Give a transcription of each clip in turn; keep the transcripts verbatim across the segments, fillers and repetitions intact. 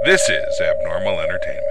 This is Abnormal Entertainment.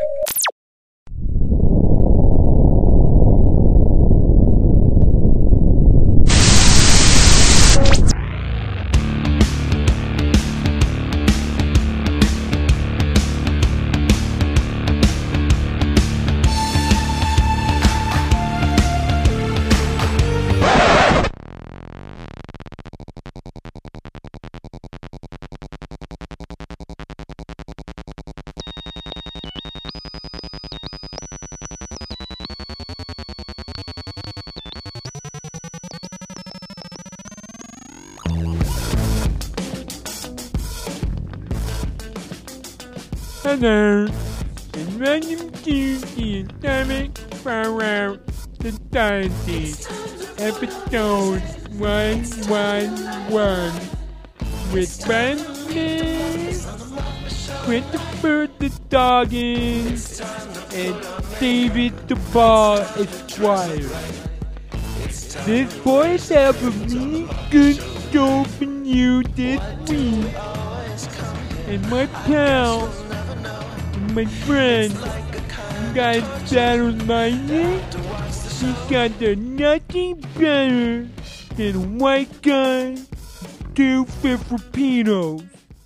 Hello, and welcome to the Atomic Fallout Society, episode one eleven, with Brandon, Christopher the Doggins, and David the Ball Esquire. This voice have a really good show for you this week, and my pal, my friend, you guys battled my name. He got the nothing better than a white guy, two Filipinos.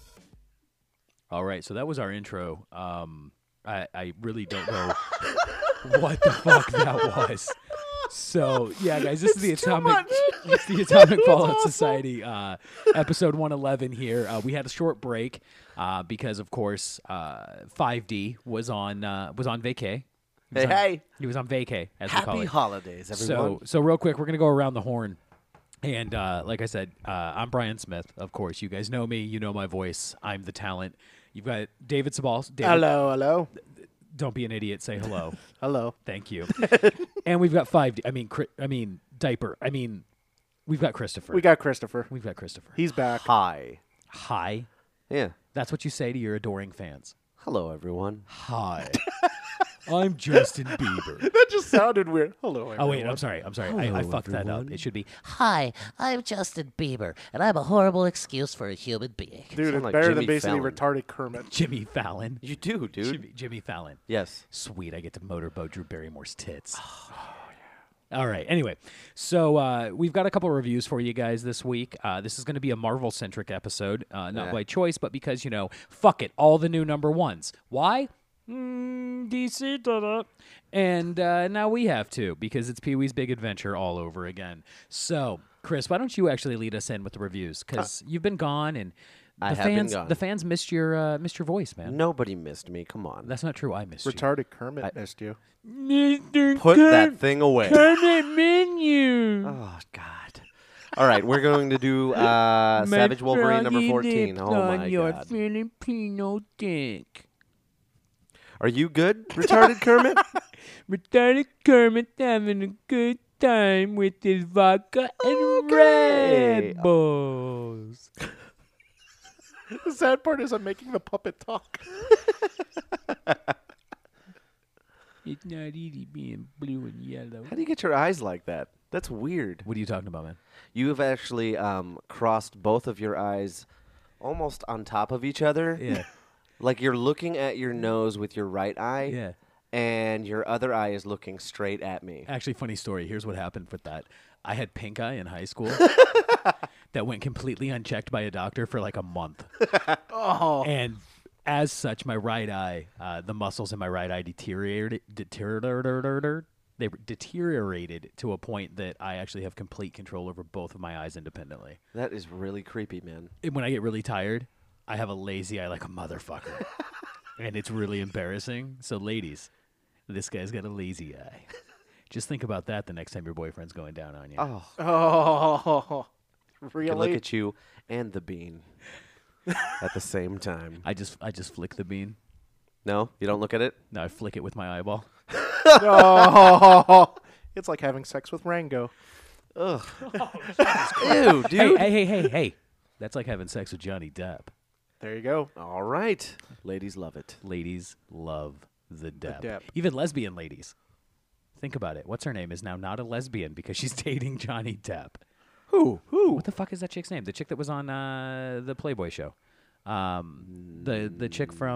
All right, so that was our intro. Um, I, I really don't know what the fuck that was. So yeah, guys, this is the Atomic, it's the Atomic Fallout Society, uh, episode one eleven here. Uh, we had a short break uh, because, of course, uh, five D was on uh, was on vacay. He was Hey, on, hey. he was on vacay, as we call Happy it. holidays, everyone. So, so real quick, we're gonna go around the horn, and uh, like I said, uh, I'm Brian Smith. Of course, you guys know me. You know my voice. I'm the talent. You've got David Sabal. David, hello, hello. Don't be an idiot. Say hello. Hello. Thank you. And we've got five D. I mean, Cri- I mean, diaper. I mean, we've got Christopher. We got Christopher. We've got Christopher. He's back. Hi. Hi. Yeah. That's what you say to your adoring fans. Hello, everyone. Hi. I'm Justin Bieber. That just sounded weird. Hello, everyone. Oh wait, I'm sorry. I'm sorry. I, I Hello, fucked that up. everyone. It should be Hi, I'm Justin Bieber, and I'm a horrible excuse for a human being. Dude, Sound it's like better Jimmy than basically Fallon. retarded Kermit. Jimmy Fallon. You do, dude. Jimmy, Jimmy Fallon. Yes. Sweet, I get to motorboat Drew Barrymore's tits. All right. Anyway, so uh, we've got a couple of reviews for you guys this week. Uh, this is going to be a Marvel-centric episode, uh, not Yeah. by choice, but because, you know, fuck it, all the new number ones. Why? Mm, D C did it. And uh, now we have to, because it's Pee-wee's Big Adventure all over again. So, Chris, why don't you actually lead us in with the reviews? Because you've been gone, and the I have been fans, gone. the fans missed your uh, missed your voice, man. Nobody missed me. Come on. That's not true. I missed you. Retarded Kermit missed you. Mister Put that thing away. Kermit menu. Oh, God. All right, we're going to do uh, Savage Wolverine number fourteen. Oh, my your God. Filipino dick. Are you good, retarded Kermit? Retarded Kermit having a good time with his vodka and Okay. Red Bulls. The sad part is I'm making the puppet talk. It's not easy being blue and yellow. How do you get your eyes like that? That's weird. What are you talking about, man? You have actually um, crossed both of your eyes almost on top of each other. Yeah. Like you're looking at your nose with your right eye. Yeah. And your other eye is looking straight at me. Actually, funny story. Here's what happened with that. I had pink eye in high school that went completely unchecked by a doctor for like a month. Oh. And as such, my right eye, uh, the muscles in my right eye deteriorated, deteriorated, they deteriorated to a point that I actually have complete control over both of my eyes independently. That is really creepy, man. And when I get really tired, I have a lazy eye like a motherfucker. And it's really embarrassing. So ladies, this guy's got a lazy eye. Just think about that the next time your boyfriend's going down on you. Oh, Oh. I Really? can look at you and the bean at the same time. I just I just flick the bean. No, you don't look at it? No, I flick it with my eyeball. Oh. It's like having sex with Rango. Ugh. Ew, dude. Hey, hey, hey, hey, hey. That's like having sex with Johnny Depp. There you go. All right. Ladies love it. Ladies love the Depp. Depp. Even lesbian ladies. Think about it. What's her name is now not a lesbian because she's dating Johnny Depp. Who? Who? What the fuck is that chick's name? The chick that was on uh, the Playboy show. Um, the the chick from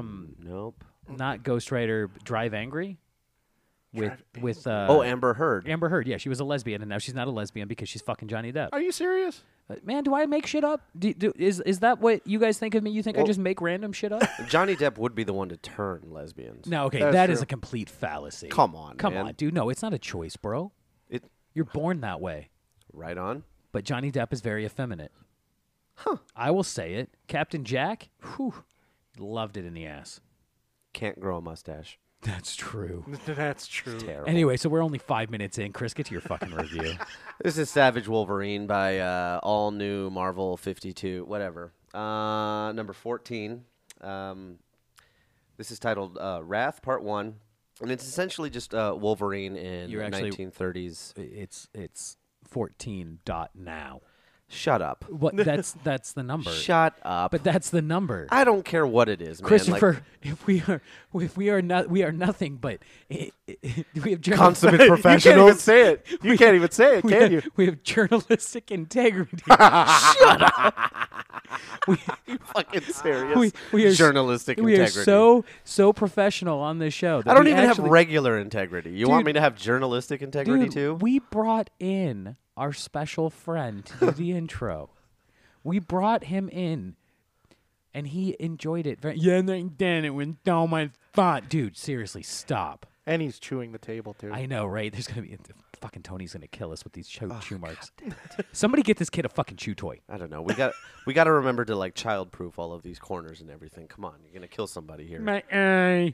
Nope. Not Ghost Rider Drive Angry? With with uh, oh, Amber Heard. Amber Heard, yeah, she was a lesbian, and now she's not a lesbian because she's fucking Johnny Depp. Are you serious? Uh, Man, do I make shit up? Do, do, is is that what you guys think of me? You think I Well- just make random shit up? Johnny Depp would be the one to turn lesbians. No, okay, That's that is true. a complete fallacy. Come on, Come man. on, dude. No, it's not a choice, bro. It You're born that way. right on. But Johnny Depp is very effeminate. Huh. I will say it. Captain Jack, whew, loved it in the ass. Can't grow a mustache. That's true. That's true. Terrible. Anyway, so we're only five minutes in. Chris, get to your fucking review. This is Savage Wolverine by uh, all new Marvel fifty-two, whatever. Uh, number fourteen. Um, this is titled uh, Wrath Part One, and it's essentially just uh, Wolverine in You're the actually- nineteen thirties. It's it's fourteen dot now. Shut up. What? That's that's the number. Shut up. But that's the number. I don't care what it is, man. Christopher, Like, if we are if we are not we are nothing but i i we have journal- consummate You can't even professionals. say it. You can't even say it, we can have, you? we have journalistic integrity. Shut up. We, Fucking serious. we, we are, Journalistic we integrity. are so so professional on this show. that I don't we even actually, have regular integrity. You want Dude, me to have journalistic integrity dude, too? We brought in our special friend to do the intro. We brought him in, and he enjoyed it. Very, yeah, and then it went down my thought. Dude, seriously, stop. And he's chewing the table, too. I know, right? There's gonna be fucking Tony's gonna kill us with these chew, Oh, chew marks. Somebody get this kid a fucking chew toy. I don't know. We got we got to remember to like child-proof all of these corners and everything. Come on, you're gonna kill somebody here. My eye.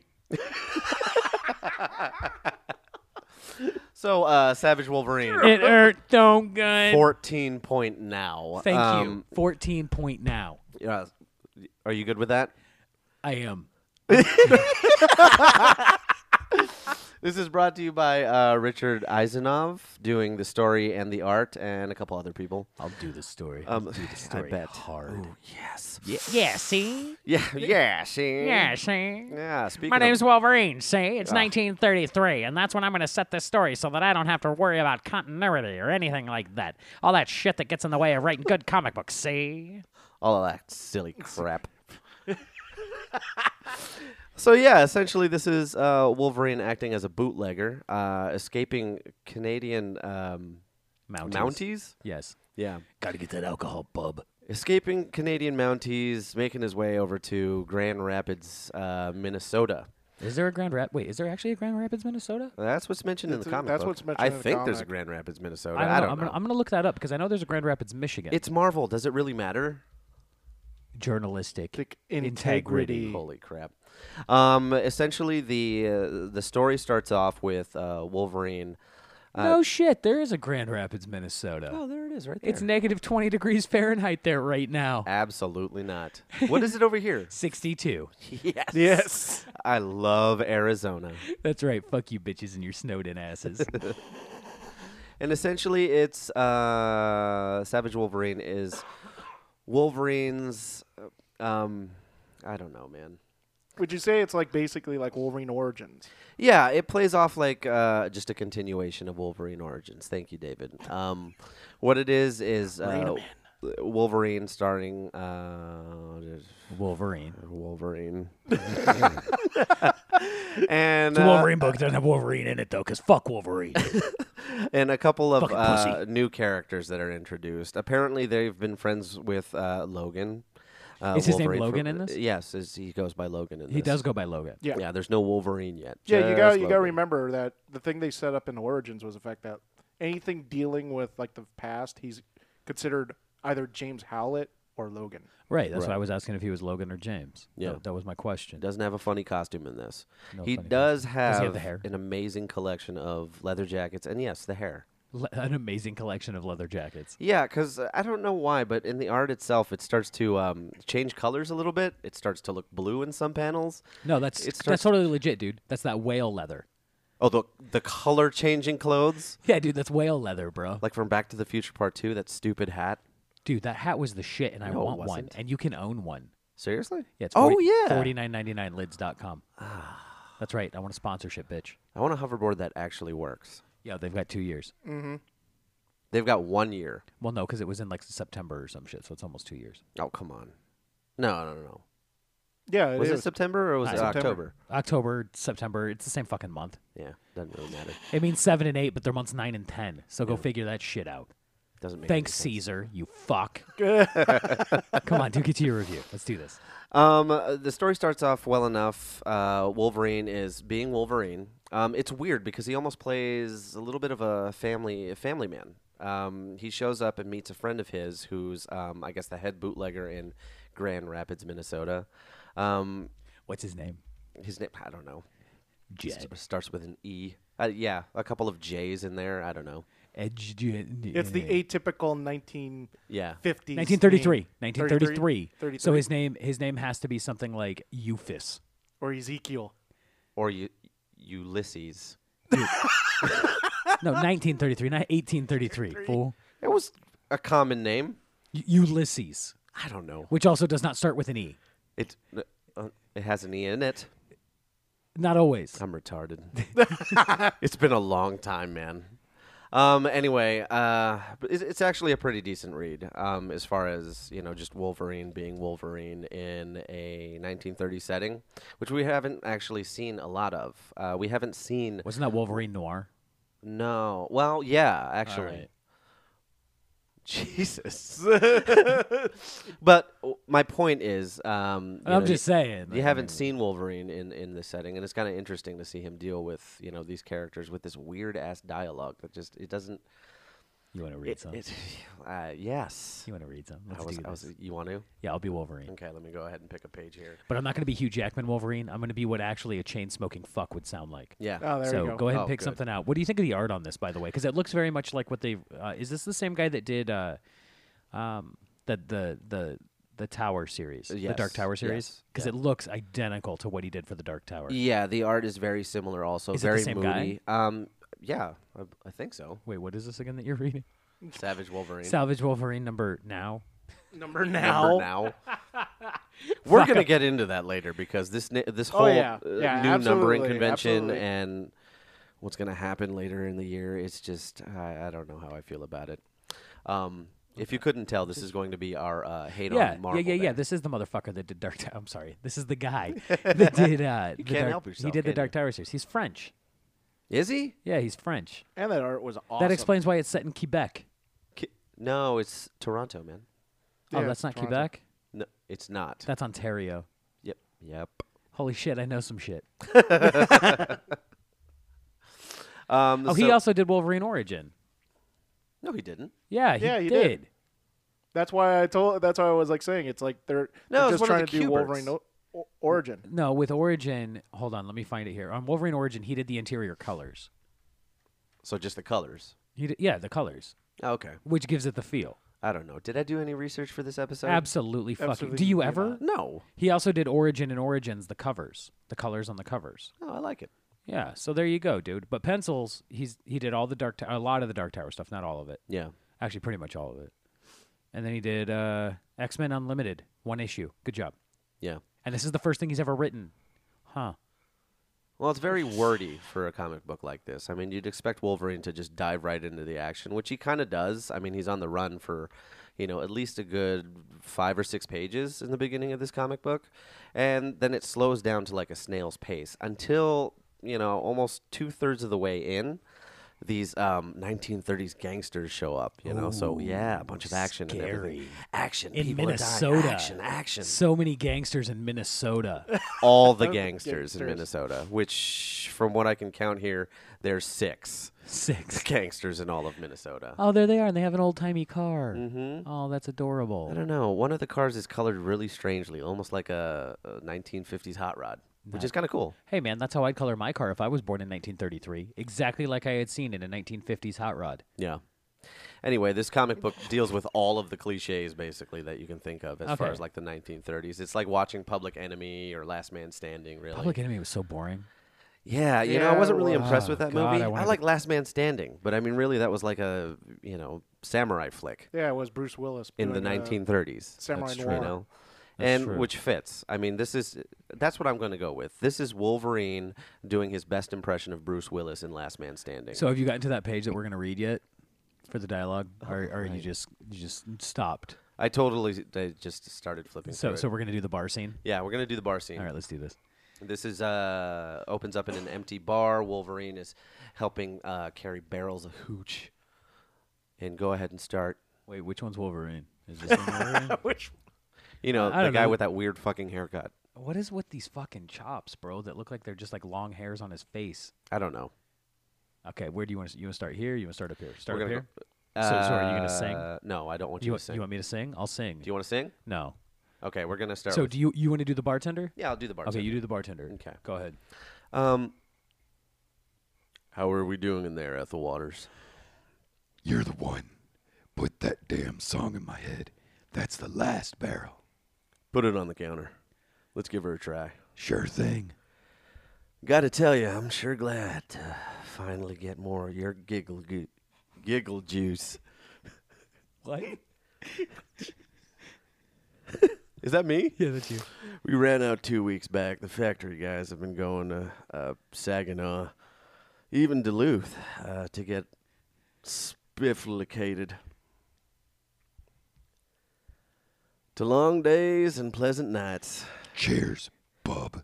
So, uh, Savage Wolverine, It hurt so good. fourteen point now. Thank Um, you. Fourteen point now. Yeah, are you good with that? I am. This is brought to you by uh, Richard Eisenov, doing the story and the art, and a couple other people. I'll do the story. Um, I'll do the I story bet. hard. Yes. Yeah. Yeah, see? Yeah. Yeah. See. Yeah, see? Yeah. Speaking My of, name's Wolverine, see? It's Ah. nineteen thirty-three, and that's when I'm going to set this story so that I don't have to worry about continuity or anything like that. All that shit that gets in the way of writing good comic books, see? all of that silly crap. So yeah, essentially this is uh, Wolverine acting as a bootlegger, uh, escaping Canadian um, Mounties. Mounties. Yes. Yeah, Gotta get that alcohol, bub. escaping Canadian Mounties, making his way over to Grand Rapids, uh, Minnesota. Is there a Grand Rap? Wait, is there actually a Grand Rapids, Minnesota? That's what's mentioned in the That's a- comic that's book. what's mentioned I in the think there's a comic. Grand Rapids, Minnesota. I don't I know. don't I'm, know. Gonna, I'm gonna look that up because I know there's a Grand Rapids, Michigan. It's Marvel. Does it really matter? journalistic Like integrity. integrity. Holy crap! Um, essentially, the uh, the story starts off with uh, Wolverine. Uh, no shit, there is a Grand Rapids, Minnesota. Oh, there it is, right there. It's negative twenty degrees Fahrenheit there right now. Absolutely not. What is it over here? sixty-two. Yes. Yes. I love Arizona. That's right. Fuck you, bitches, and your snowed-in asses. And essentially, it's uh, Savage Wolverine is Wolverine's. uh, Um, I don't know, man. Would you say it's like basically like Wolverine Origins? Yeah, it plays off like uh, just a continuation of Wolverine Origins. Thank you, David. Um, what it is is uh, Wolverine starring uh, Wolverine. Wolverine. and The uh, Wolverine book doesn't have Wolverine in it though, because fuck Wolverine. and a couple of Fucking uh, pussy. new characters that are introduced. Apparently, they've been friends with uh, Logan. Uh, Is his name Wolverine Logan from- in this? Yes, is, he goes by Logan in he this. does go by Logan. Yeah. Yeah, there's no Wolverine yet. Yeah, you just got you got to Logan. remember that the thing they set up in Origins was the fact that anything dealing with like the past, he's considered either James Howlett or Logan. Right. That's Right. what I was asking if he was Logan or James. Yeah. That, that was my question. Doesn't have a funny costume in this. No he funny does costume. have, Does he have the hair? an amazing collection of leather jackets, and yes, the hair. Le- an amazing collection of leather jackets. Yeah, because I don't know why, but in the art itself, it starts to um, change colors a little bit. It starts to look blue in some panels. No, that's It starts- that's totally legit, dude. That's that whale leather. Oh, the the color changing clothes, Yeah, dude, that's whale leather, bro. like from Back to the Future Part Two. That stupid hat. Dude, that hat was the shit, and I No, it want one. wasn't. And you can own one. Seriously? Yeah, it's Oh, forty, yeah. forty-nine ninety-nine lids dot com. That's right. I want a sponsorship, bitch. I want a hoverboard that actually works. Yeah, they've got two years. They've got one year. Well, no, because it was in like September or some shit, so it's almost two years. Oh, come on. No, no, no, no. Yeah, it Was it is. September or was it September. October? October, September. It's the same fucking month. Yeah, doesn't really matter. It means seven and eight, but they're months nine and ten. So go figure that shit out. Doesn't make Thanks, any sense. Caesar. You fuck. Come on, do get to your review. Let's do this. Um, uh, the story starts off well enough. Uh, Wolverine is being Wolverine. Um, it's weird because he almost plays a little bit of a family a family man. Um, he shows up and meets a friend of his who's, um, I guess, the head bootlegger in Grand Rapids, Minnesota. Um, What's his name? his name, I don't know. Jed. St- starts with an E. Uh, yeah, a couple of J's in there. I don't know. Edge. It's the atypical nineteen Yeah. fifties. nineteen thirty-three. name. nineteen thirty-three. thirty-three. So his name his name has to be something like Euphis. Or Ezekiel. Or U- Ulysses. No, nineteen thirty-three, not eighteen thirty-three. Fool. It was a common name. U- Ulysses, I don't know. which also does not start with an E. It uh, it has an E in it. Not always. I'm retarded. It's been a long time, man. Um. Anyway, uh, but it's, it's actually a pretty decent read. Um, as far as you know, just Wolverine being Wolverine in a nineteen thirties setting, which we haven't actually seen a lot of. Uh, we haven't seen. Wasn't that Wolverine Noir? No. Well, yeah, actually. right. Jesus. But uh, my point is, um, you I'm know, just saying. You haven't seen Wolverine in, in this setting, and it's kind of interesting to see him deal with you know these characters with this weird ass dialogue that just it doesn't. You want to read It, some? it, uh, yes. You want to read some? I Let's was, do I this. was, you want to? Yeah, I'll be Wolverine. Okay, let me go ahead and pick a page here. But I'm not going to be Hugh Jackman Wolverine. I'm going to be what actually a chain-smoking fuck would sound like. Yeah. Oh, there so you go. ahead Oh, and pick good. something out. What do you think of the art on this, by the way? Because it looks very much like what they. Uh, is this the same guy that did uh, um, the the the the Tower series, the Dark Yes, Tower series? yes, Because yeah. it looks identical to what he did for the Dark Tower. Yeah, the art is very similar. Also, Is it the very same moody. Um, yeah, I, I think so. Wait, what is this again that you're reading? Savage Wolverine. Salvage Wolverine number now. Number Number now. now. We're gonna get into that later because this na- this Oh, whole yeah. uh, Yeah, new numbering absolutely, convention absolutely. and what's gonna happen later in the year. It's just I, I don't know how I feel about it. Um, if you couldn't tell, this is going to be our uh, hate Yeah, on Marvel. yeah, yeah, yeah. Day. This is the motherfucker that did Dark Tower. I'm sorry. This is the guy that did. Uh, the can't Dark- help He yourself, did the can Dark you? Tower series. He's French. Is he? Yeah, he's French. And that art was awesome. That explains why it's set in Quebec. Ki- No, it's Toronto, man. Oh, Yeah, that's not Toronto. Quebec. No, it's not. That's Ontario. Yep. Yep. Holy shit, I know some shit. Um, Oh, he so- also did Wolverine Origin. No, he didn't. Yeah, he Yeah, he did. did. That's why I told. That's why I was like saying it's like they're, No, they're it's just one trying of to the do Q-Birds. Wolverine o- o- origin. No, with Origin, hold on, let me find it here. On Wolverine Origin, he did the interior colors. So just the colors. He did, yeah, the colors, Oh, okay. which gives it the feel. I don't know. Did I do any research for this episode? Absolutely fucking. Absolutely Do you did ever? not. No. He also did Origin and Origins, the covers, the colors on the covers. Oh, I like it. Yeah, so there you go, dude. But pencils, he's he did all the Dark, Tower, a lot of the Dark Tower stuff, not all of it. Yeah. Actually, pretty much all of it. And then he did uh, X Men Unlimited, one issue. Good job. Yeah. And this is the first thing he's ever written. Huh. Well, it's very wordy for a comic book like this. I mean, you'd expect Wolverine to just dive right into the action, which he kind of does. I mean, he's on the run for, you know, at least a good five or six pages in the beginning of this comic book. And then it slows down to like a snail's pace until, you know, almost two-thirds of the way in. These um, nineteen thirties gangsters show up, you know. So yeah, a bunch of action and everything. scary. Action In people are dying. Minnesota. Action, action. So many gangsters in Minnesota. All the gangsters in Gangsters. Minnesota, which, from what I can count here, there's six Six. gangsters in all of Minnesota. Oh, there they are, and they have an old timey car. Mm-hmm. Oh, that's adorable. I don't know. One of the cars is colored really strangely, almost like a, a nineteen fifties hot rod, which is kind of cool. Hey, man, that's how I'd color my car if I was born in nineteen thirty-three. Exactly like I had seen in a nineteen fifties hot rod. Yeah. Anyway, this comic book deals with all of the cliches, basically, that you can think of as far Okay. as like the nineteen thirties. It's like watching Public Enemy or Last Man Standing, really. Public Enemy was so boring. Yeah, you know, I Yeah, wasn't really well- impressed Oh, with that God, movie. I I, wanted like Last Man Standing, but I mean, really, that was like a, you know, samurai flick Yeah, it was Bruce Willis in the doing, uh, nineteen thirties. Samurai That's Noir. true. You know, That's and true. which fits. I mean, this is that's what I'm going to go with. This is Wolverine doing his best impression of Bruce Willis in Last Man Standing. So have you gotten to that page that we're going to read yet for the dialogue? or or you just you just stopped? I totally I just started flipping So, through so it. we're gonna do the bar scene. Yeah, we're gonna do the bar scene. All right, let's do this. This is uh opens up in an empty bar. Wolverine is helping uh, carry barrels of hooch. And go ahead and start. Wait, which one's Wolverine? Is this one Wolverine? Which You know, I the don't guy know. with that weird fucking haircut. What is with these fucking chops, bro? That look like they're just like long hairs on his face. I don't know. Okay, where do you want to? You want to start here? You want to start up here? Start We're up gonna here. go- So- so are you gonna Uh, sing? No, I don't want you, You, to want- sing. you want me to sing? I'll sing. do you want to sing? No. Okay, we're gonna start. So with, do you you want to do the bartender? yeah, I'll do the bar. Okay, you do the bartender. Okay. Go ahead. Um, how are we doing in there, Ethel Waters? You're the one. Put that damn song in my head. That's the last barrel. Put it on the counter. Let's give her a try. Sure thing. Got to tell you, I'm sure glad to finally get more of your giggle gu- giggle juice. What? Is that me? Yeah, that's you. We ran out two weeks back. The factory guys have been going to uh, Saginaw, even Duluth, uh, to get spifflicated. To long days and pleasant nights. Cheers, bub.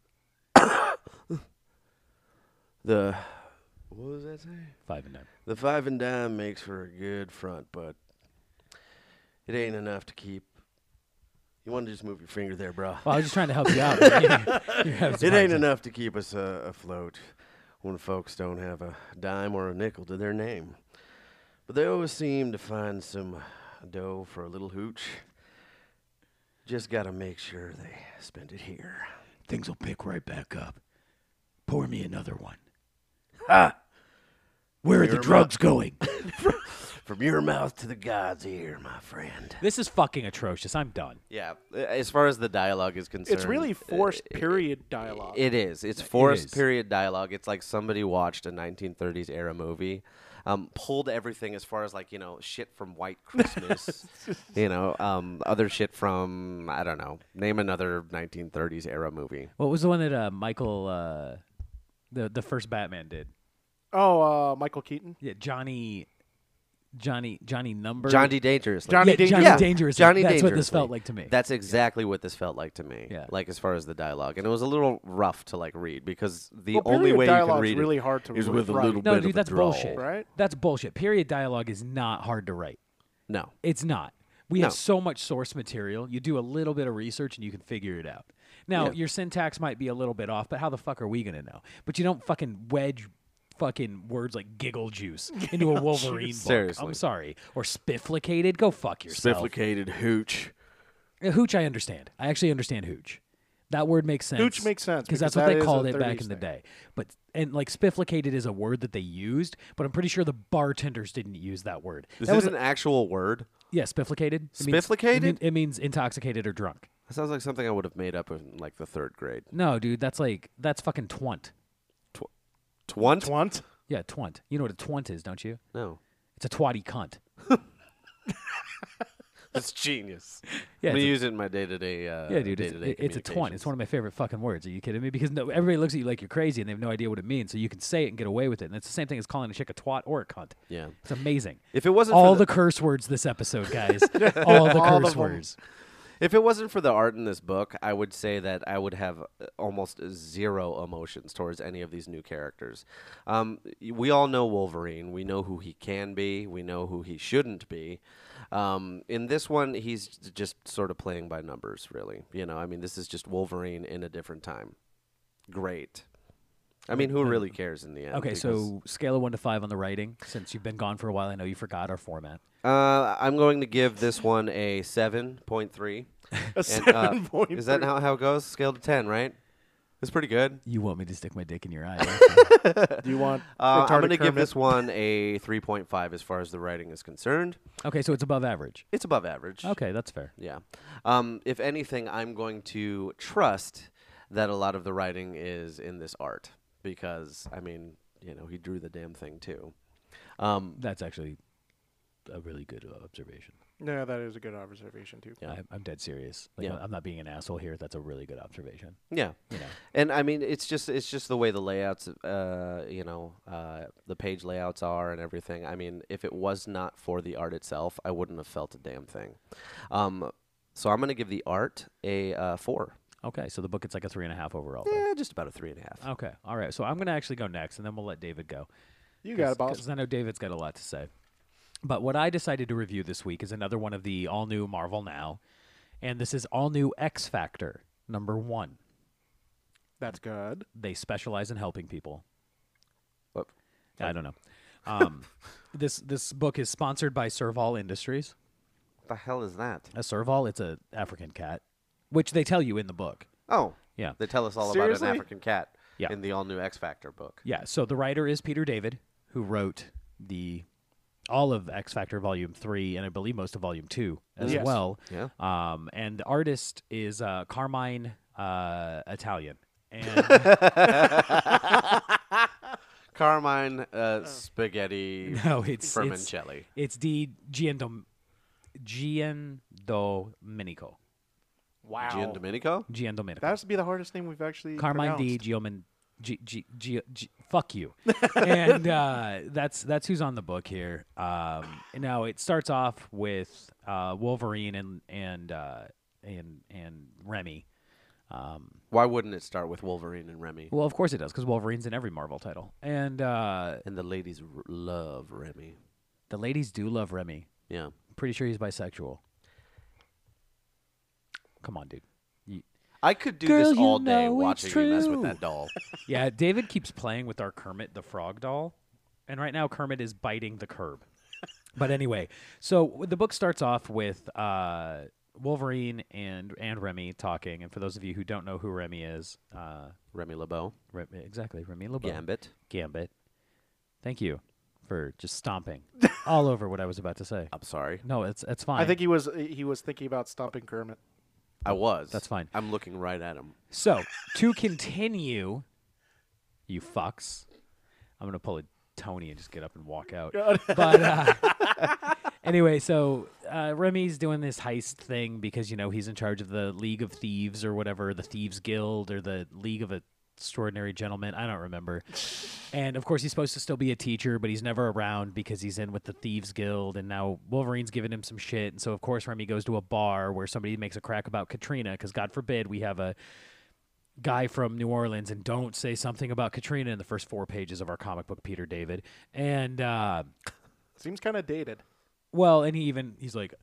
The what does that say? Five and nine. The five and dime makes for a good front, but it ain't enough to keep. You want to just move your finger there, bro? Well, I was just trying to help you out. but you're- you're having some It hard ain't time. enough to keep us uh, afloat when folks don't have a dime or a nickel to their name. But they always seem to find some dough for a little hooch. Just got to make sure they spend it here. Things will pick right back up. Pour me another one. Ha! Where are You're the drugs going? From your mouth to the God's ear, my friend. This is fucking atrocious. I'm done. Yeah, as far as the dialogue is concerned, it's really forced period dialogue. It is. It's forced is. period dialogue. It's like somebody watched a nineteen thirties era movie, um, pulled everything as far as like you know shit from White Christmas, you know, um, other shit from I don't know. Name another nineteen thirties era movie. What was the one that uh, Michael, uh, the the first Batman did? oh, uh, Michael Keaton. Yeah, Johnny, Johnny, Johnny Number. John D. Dangerously. Johnny yeah, Dangerously. Johnny Yeah, Dangerously. Johnny That's what this Dangerously. felt like to me. That's exactly what this felt like to me. Yeah. Like as far as the dialogue, and it was a little rough to like read because the Well, only period way you can dialogue's read really it hard to is re- with a write. little no, bit dude, of that's a drawl. bullshit. Right? That's bullshit. Period dialogue is not hard to write. No. It's not. We No. have so much source material. You do a little bit of research and you can figure it out. Now, Yeah. your syntax might be a little bit off, but how the fuck are we going to know? But you don't fucking wedge fucking words like giggle juice into a Wolverine book. Seriously. I'm sorry. Or spifflicated. Go fuck yourself. Spifflicated hooch. Uh, Hooch, I understand. I actually understand hooch. That word makes sense. Hooch makes sense, because that's because what that they is called a it back thirties in the thing. day. But and like spifflicated is a word that they used, but I'm pretty sure the bartenders didn't use that word. Is that this was an actual word? yeah, spifflicated. It means- Spifflicated? It, mean- it means intoxicated or drunk. That sounds like something I would have made up in like the third grade. No, dude, that's like that's fucking twunt. Twunt? Twunt. Yeah, twunt. You know what a twunt is, don't you? No. It's a twatty cunt. That's genius. Yeah, I'm it's gonna a- use it in my day-to-day. Uh, Yeah, dude, it's, day-to-day it- it's a twunt. It's one of my favorite fucking words. Are you kidding me? Because no, everybody looks at you like you're crazy and they have no idea what it means. So you can say it and get away with it. And it's the same thing as calling a chick a twat or a cunt. Yeah. It's amazing. If it wasn't All for the the, curse words this episode, guys. All the All of curse them. words. if it wasn't for the art in this book, I would say that I would have uh, almost zero emotions towards any of these new characters. Um, y- we all know Wolverine. We know who he can be. We know who he shouldn't be. Um, in this one, he's j- just sort of playing by numbers, really. You know, I mean, this is just Wolverine in a different time. Great. I mean, who really cares in the end? Okay, because- so scale of one to five on the writing. Since you've been gone for a while, I know you forgot our format. Uh, I'm going to give this one a seven point three. A And, uh, seven point. Is that how, how it goes? Scale to ten, right? That's pretty good. You want me to stick my dick in your eye? don't you? Do you want? Uh, I'm retarded going to give Kermit? this one a three point five as far as the writing is concerned. Okay, so it's above average. It's above average. Okay, that's fair. Yeah. Um, if anything, I'm going to trust that a lot of the writing is in this art because, I mean, you know, he drew the damn thing too. Um, That's actually a really good uh, observation. No, that is a good observation too. Yeah. I'm, I'm dead serious. Like, Yeah. I'm not being an asshole here. That's a really good observation. Yeah. You know. And I mean, it's just it's just the way the layouts, uh, you know, uh, the page layouts are and everything. I mean, if it was not for the art itself, I wouldn't have felt a damn thing. Um, so I'm gonna give the art a uh, four. Okay, so the book gets like a three and a half overall. then. Yeah, just about a three and a half. Okay, all right. So I'm gonna actually go next, and then we'll let David go. You got it, boss. Because I know David's got a lot to say. But what I decided to review this week is another one of the all-new Marvel Now, and this is all-new X Factor number one. That's good. They specialize in helping people. What? I don't know. Um, this this book is sponsored by Serval Industries. What the hell is that? A Serval, it's a African cat, which they tell you in the book. Oh, Yeah. they tell us all Seriously? about an African cat Yeah. in the all new X Factor book. Yeah, so the writer is Peter David, who wrote the all of X Factor Volume Three, and I believe most of Volume Two as Yes. well. Yeah. Um, and the artist is uh, Carmine uh, Italian, and Carmine uh, Spaghetti no, it's it's, Vermicelli. it's Di Giandom Giandomenico. Wow. Gian Domenico? Giandomenico. That has to be the hardest name we've actually Carmine Di pronounced. Giomen. G, G, G, G, fuck you, and uh, that's that's who's on the book here. Um, now it starts off with uh, Wolverine and and uh, and and Remy. Um, Why wouldn't it start with Wolverine and Remy? well, of course it does, because Wolverine's in every Marvel title, and uh, And the ladies r- love Remy. the ladies do love Remy. Yeah. I'm pretty sure he's bisexual. Come on, dude. You, I could do Girl, this you all day know watching it's you mess with true. that doll. yeah, David keeps playing with our Kermit the Frog doll, and right now Kermit is biting the curb. But anyway, so the book starts off with uh, Wolverine and and Remy talking, and for those of you who don't know who Remy is, uh, Remy LeBeau. Re- exactly, Remy LeBeau. Gambit. Gambit. Thank you for just stomping all over what I was about to say. I'm sorry. No, it's it's fine. I think he was he was thinking about stomping Kermit. I was. That's fine. I'm looking right at him. So, to continue, you fucks, I'm going to pull a Tony and just get up and walk out. But uh, anyway, so uh, Remy's doing this heist thing because, you know, he's in charge of the League of Thieves or whatever, the Thieves Guild or the League of Extraordinary Gentlemen. I don't remember. And, of course, he's supposed to still be a teacher, but he's never around because he's in with the Thieves Guild, and now Wolverine's giving him some shit. And so, of course, Remy goes to a bar where somebody makes a crack about Katrina because, God forbid, we have a guy from New Orleans and don't say something about Katrina in the first four pages of our comic book, Peter David. And, uh, Seems kind of dated. well, and he even, he's like,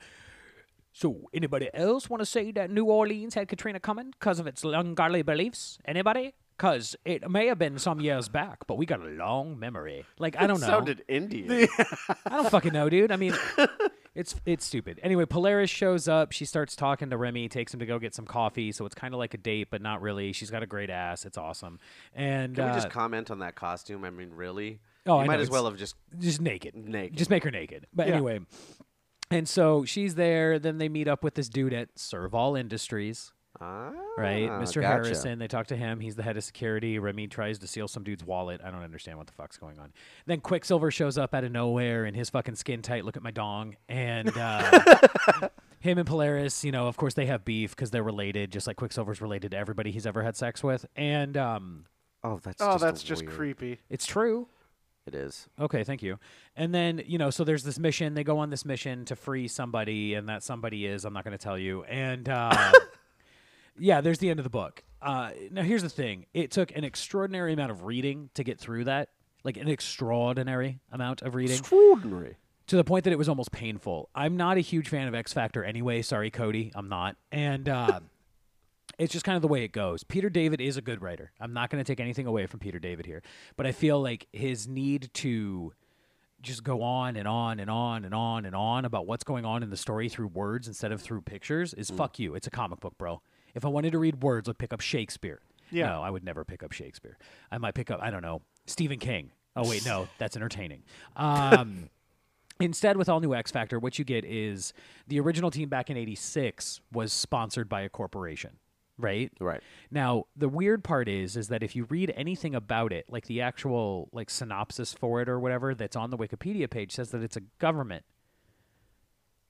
so anybody else want to say that New Orleans had Katrina coming because of its ungodly beliefs? Anybody? Because it may have been some years back, but we got a long memory. Like, I don't know. Sounded Indian. I don't fucking know, dude. I mean, it's it's stupid. Anyway, Polaris shows up. She starts talking to Remy, takes him to go get some coffee. So it's kind of like a date, but not really. She's got a great ass. It's awesome. And Can we uh, just comment on that costume? I mean, really? Oh, you I might know, as well it's- have just just naked. naked. Just make her naked. But Yeah. anyway, and so she's there. Then they meet up with this dude at Serval Industries. ah, Right, Mister gotcha. Harrison. They talk to him. He's the head of security. Remy tries to steal some dude's wallet. I don't understand what the fuck's going on. Then Quicksilver shows up out of nowhere in his fucking skin tight. Look at my dong. And uh, him and Polaris, you know, of course they have beef because they're related, just like Quicksilver's related to everybody he's ever had sex with. And um, Oh, that's Oh, just that's just weird. creepy. it's true. It is. Okay, thank you. And then, you know, so there's this mission. They go on this mission to free somebody, and that somebody is, I'm not going to tell you. And uh, yeah, there's the end of the book. Uh, now, here's the thing. It took an extraordinary amount of reading to get through that, like an extraordinary amount of reading, Extraordinary. to the point that it was almost painful. I'm not a huge fan of X Factor anyway. Sorry, Cody. I'm not. And uh, it's just kind of the way it goes. Peter David is a good writer. I'm not going to take anything away from Peter David here. But I feel like his need to just go on and on and on and on and on about what's going on in the story through words instead of through pictures is fuck you. It's a comic book, bro. If I wanted to read words, I'd pick up Shakespeare. Yeah. No, I would never pick up Shakespeare. I might pick up, I don't know, Stephen King. Oh, wait, no, that's entertaining. Um, instead, with All New X Factor, what you get is the original team back in eighty-six was sponsored by a corporation, right? Right. Now, the weird part is is that if you read anything about it, like the actual like synopsis for it or whatever that's on the Wikipedia page says that it's a government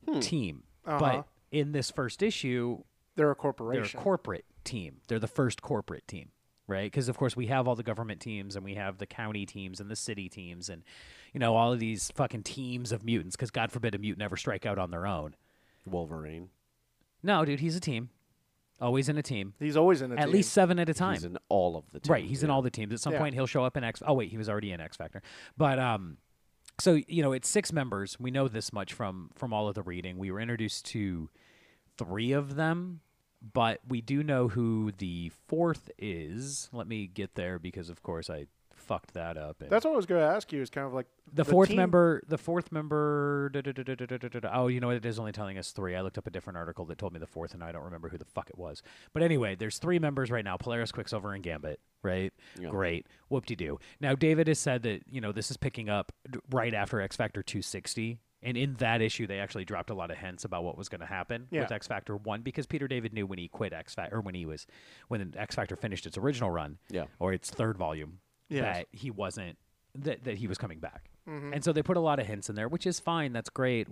team. Uh-huh. But in this first issue, They're a they're a corporation. corporate team. They're the first corporate team, right? Because, of course, we have all the government teams and we have the county teams and the city teams and, you know, all of these fucking teams of mutants because, God forbid, a mutant ever strike out on their own. Wolverine. No, dude, he's a team. Always in a team. He's always in a At team. least seven at a time. He's in all of the teams. Right, he's in yeah. all the teams. At some Yeah. point, he'll show up in X. Oh wait, he was already in X Factor. But um, so you know, it's six members. We know this much from from all of the reading. We were introduced to three of them, but we do know who the fourth is. Let me get there because, of course, I fucked that up. And That's what I was going to ask you. Is kind of like the fourth team- member. The fourth member. da- da- da- da- da- da- da- da- Oh, you know what? It is only telling us three. I looked up a different article that told me the fourth, and I don't remember who the fuck it was. But anyway, there's three members right now: Polaris, Quicksilver, and Gambit. Right? Yeah. Great. Whoop-de-doo. Now, David has said that you know this is picking up d- right after X Factor two sixty. And in that issue, they actually dropped a lot of hints about what was going to happen Yeah. with X Factor one because Peter David knew when he quit X Factor, or when he was when X Factor finished its original run, Yeah. or its third volume, Yes. that he wasn't that that he was coming back. And so they put a lot of hints in there, which is fine. That's great.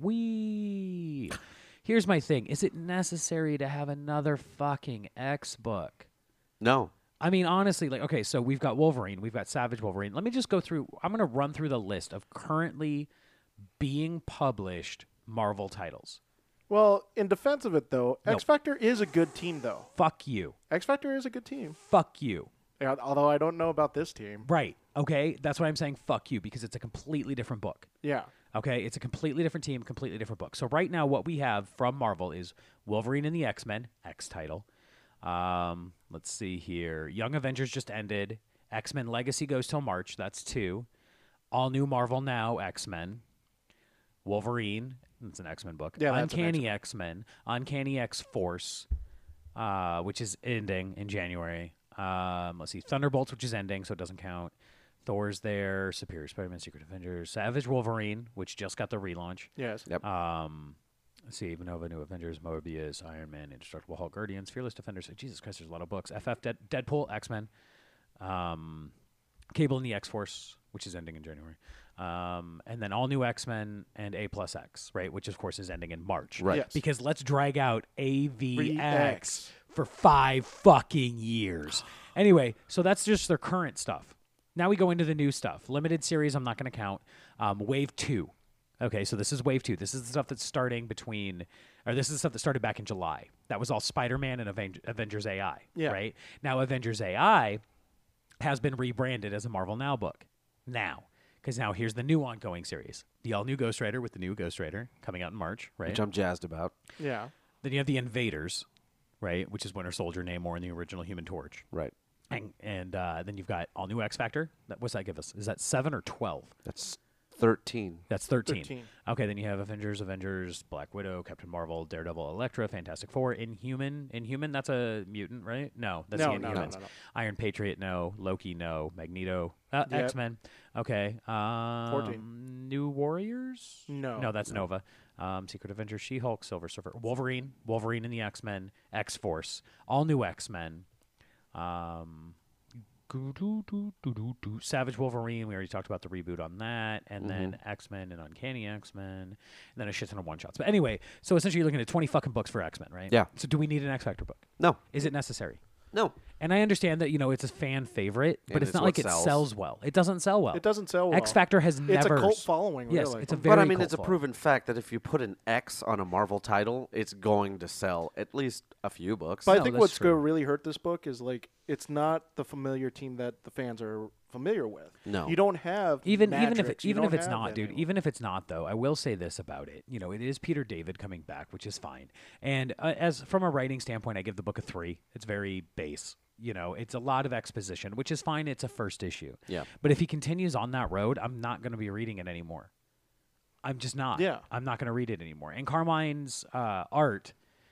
We here's my thing: is it necessary to have another fucking X book? No. I mean, honestly, like, okay, so we've got Wolverine, we've got Savage Wolverine. Let me just go through. I'm going to run through the list of currently being published Marvel titles. Well, in defense of it, though, No. X Factor is a good team, though. Fuck you. X Factor is a good team. Fuck you. Yeah, although I don't know about this team. Right. Okay. That's why I'm saying fuck you because it's a completely different book. Yeah. Okay. It's a completely different team, completely different book. So right now, what we have from Marvel is Wolverine and the X-Men, X title. Um, let's see here. Young Avengers just ended. X-Men Legacy goes till March. That's two. All new Marvel now, X-Men. Wolverine. It's an X-Men book. Yeah, that's an Uncanny X-Men. Uncanny X-Force, uh, which is ending in January. Um, let's see. Thunderbolts, which is ending, so it doesn't count. Thor's there. Superior Spider-Man, Secret Avengers. Savage Wolverine, which just got the relaunch. Yes. Yep. Um, let's see. Nova, New Avengers, Mobius, Iron Man, Indestructible Hulk, Guardians, Fearless Defenders. Jesus Christ, there's a lot of books. F F, Dead, Deadpool, X-Men. Um, Cable and the X-Force, which is ending in January. Um, and then all new X-Men and A plus X, right? Which, of course, is ending in March. Right. Yes. Because let's drag out A V X X. for five fucking years. Anyway, so that's just their current stuff. Now we go into the new stuff. Limited series, I'm not going to count. Um, Wave two. Okay, so this is Wave two. This is the stuff that's starting between, or this is the stuff that started back in July. That was all Spider-Man and Aven- Avengers A I, Yeah. right? Now Avengers A I has been rebranded as a Marvel Now book. Now. Because now here's the new ongoing series. The all-new Ghost Rider with the new Ghost Rider coming out in March, right? Which I'm jazzed about. Yeah. Then you have the Invaders, right? Which is Winter Soldier, Namor, and the original Human Torch. Right. And, and uh, then you've got all new X Factor. That, what's that give us? Is that seven or twelve? That's thirteen. That's thirteen. thirteen. Okay, then you have Avengers, Avengers, Black Widow, Captain Marvel, Daredevil, Elektra, Fantastic Four, Inhuman. Inhuman, that's a mutant, right? No, that's No, the no, no, Inhumans. no, no. Iron Patriot, no. Loki, no. Magneto, uh, Yep. X-Men. Okay. Um, fourteen. New Warriors? No. No, that's Nova. Um, Secret Avengers, She-Hulk, Silver Surfer, Wolverine, Wolverine and the X-Men, X-Force, all new X-Men. Um, goo-doo-doo-doo-doo-doo. Savage Wolverine, we already talked about the reboot on that, and then X-Men and Uncanny X-Men, and then a shit ton of one-shots. But anyway, so essentially you're looking at twenty fucking books for X-Men, right? Yeah. So do we need an X-Factor book? No. Is it necessary? No. And I understand that, you know, it's a fan favorite, but And it's, it's not what like it sells. sells well. It doesn't sell well. It doesn't sell well. X Factor has never. It's a cult following, Yes, really. it's a very. But I mean, cult it's a following. proven fact that if you put an X on a Marvel title, it's going to sell at least a few books. But No, I think that's what's going to true. really hurt this book is like it's not the familiar team that the fans are familiar with. No. You don't have Even even if it, Matrix, you even if don't it's have not, them dude. anymore. Even if it's not, though, I will say this about it. You know, it is Peter David coming back, which is fine. And uh, as from a writing standpoint, I give the book a three. It's very base. You know, it's a lot of exposition, which is fine. It's a first issue. Yeah. But if he continues on that road, I'm not going to be reading it anymore. I'm just not. Yeah. I'm not going to read it anymore. And Carmine's uh, art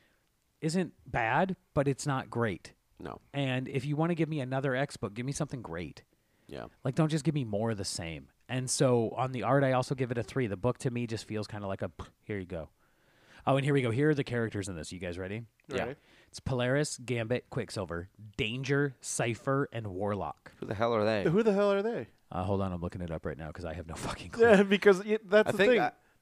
isn't bad, but it's not great. No. And if you want to give me another X book, give me something great. Yeah. Like, don't just give me more of the same. And so on the art, I also give it a three. The book to me just feels kind of like a, here you go. Oh, and here we go. Here are the characters in this. You guys ready? Yeah. Right? It's Polaris, Gambit, Quicksilver, Danger, Cypher, and Warlock. Who the hell are they? Who the hell are they? Uh, hold on, I'm looking it up right now because I have no fucking clue. Yeah, because y- that's I the think thing. I,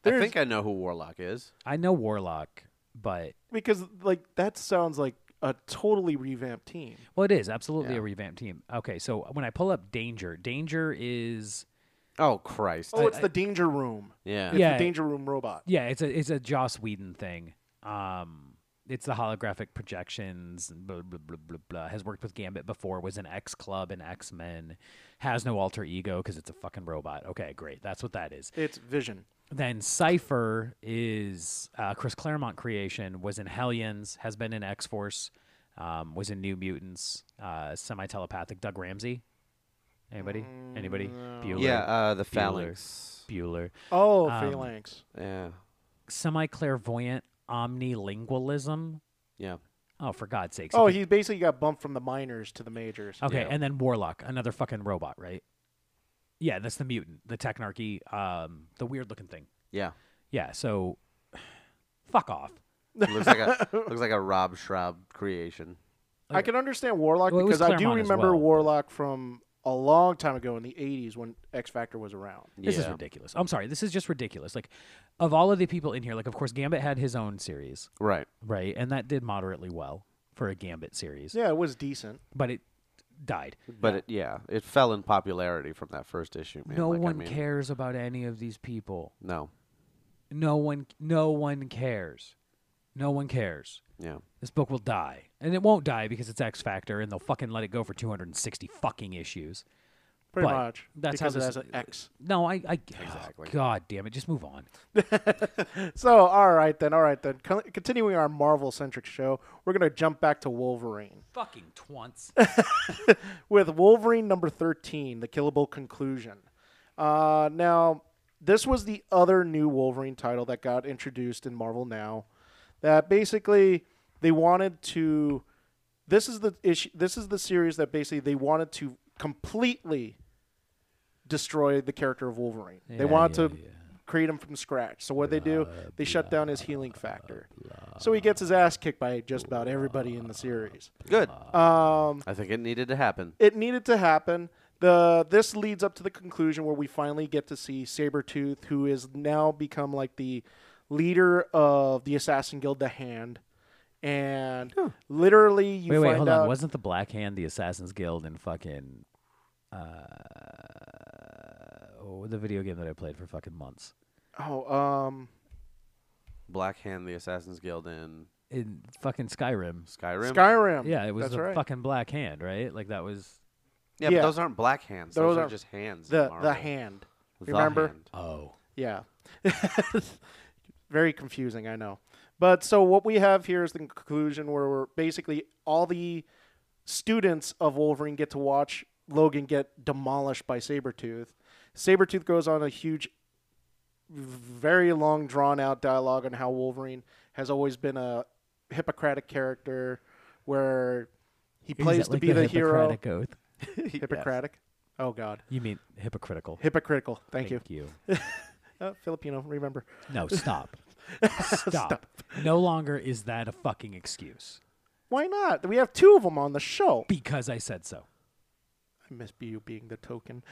I There's- think I know who Warlock is. I know Warlock, but because like that sounds like a totally revamped team. well, it is absolutely Yeah. a revamped team. Okay, so when I pull up Danger, Danger is Oh Christ! Oh, it's I- the Danger Room. yeah. It's Yeah. the Danger Room robot. yeah, it's a it's a Joss Whedon thing. Um, it's the holographic projections and blah blah blah blah blah. Has worked with Gambit before. Was an X Club and X Men. Has no alter ego because it's a fucking robot. Okay, great. That's what that is. It's Vision. Then Cypher is uh, Chris Claremont creation. Was in Hellions. Has been in X Force. Um, was in New Mutants. Uh, Semi telepathic. Doug Ramsey. Anybody? Anybody? Bueller. Yeah, uh, the Bueller. Phalanx. Bueller. Oh, Um, Phalanx. Yeah, Semi clairvoyant omnilingualism. yeah. Oh, for God's sakes. Oh, Okay. he basically got bumped from the minors to the majors. Okay, Yeah. and then Warlock, another fucking robot, right? Yeah, that's the mutant, the Technarchy, um, the weird looking thing. Yeah. Yeah, so fuck off. looks like a looks like a Rob Schraub creation. I can understand Warlock Well, it was because I do Claremont as remember well, but- Warlock from a long time ago in the eighties when X Factor was around. This is Yeah. ridiculous. I'm sorry, this is just ridiculous. Like, of all of the people in here, like, of course, Gambit had his own series, Right. right? And that did moderately well for a Gambit series, Yeah, it was decent. but it died. But it, yeah, it fell in popularity from that first issue. Man. no Like, I one mean, cares about any of these people. No. No one, no one cares. No one cares. Yeah. This book will die. And it won't die because it's X Factor and they'll fucking let it go for two hundred sixty fucking issues. Pretty But much. that's because how this it has an X. No, I, I Exactly. oh, God damn it, just move on. So, all right then, all right then. Con- continuing our Marvel-centric show, we're going to jump back to Wolverine. Fucking twunts. With Wolverine number thirteen, The Killable Conclusion. Uh, now, this was the other new Wolverine title that got introduced in Marvel Now. That basically they wanted to. This is the issue. This is the series that basically they wanted to completely destroy the character of Wolverine. they Yeah, wanted yeah, to yeah. create him from scratch. So what they do, they shut down his healing factor. So he gets his ass kicked by just about everybody in the series. Good. Um, I think it needed to happen. it needed to happen. The this leads up to the conclusion where we finally get to see Sabretooth, who is now become like the leader of the Assassin Guild, the Hand. And literally you wait, find wait, hold out on. Wasn't the Black Hand the Assassin's Guild in fucking uh oh, the video game that I played for fucking months? oh um Black Hand, the Assassin's Guild in In fucking Skyrim. Skyrim. Skyrim. Yeah, it was That's the right. fucking Black Hand, right? Like that was yeah, Yeah. but those aren't black hands. Those Those, are aren't- just hands. in the Marvel. the Hand. The remember? hand. oh. Yeah. Very confusing, I know. But so what we have here is the conclusion where we're basically all the students of Wolverine get to watch Logan get demolished by Sabretooth. Sabretooth goes on a huge, very long, drawn-out dialogue on how Wolverine has always been a Hippocratic character where he Is plays that to like be the, hero. Hippocratic Oath? Hippocratic? Oh, God. You mean hypocritical? Hypocritical. Thank, you. you. Uh, Filipino, remember. No, stop. stop. No longer is that a fucking excuse. Why not? We have two of them on the show. Because I said so. I miss you being the token.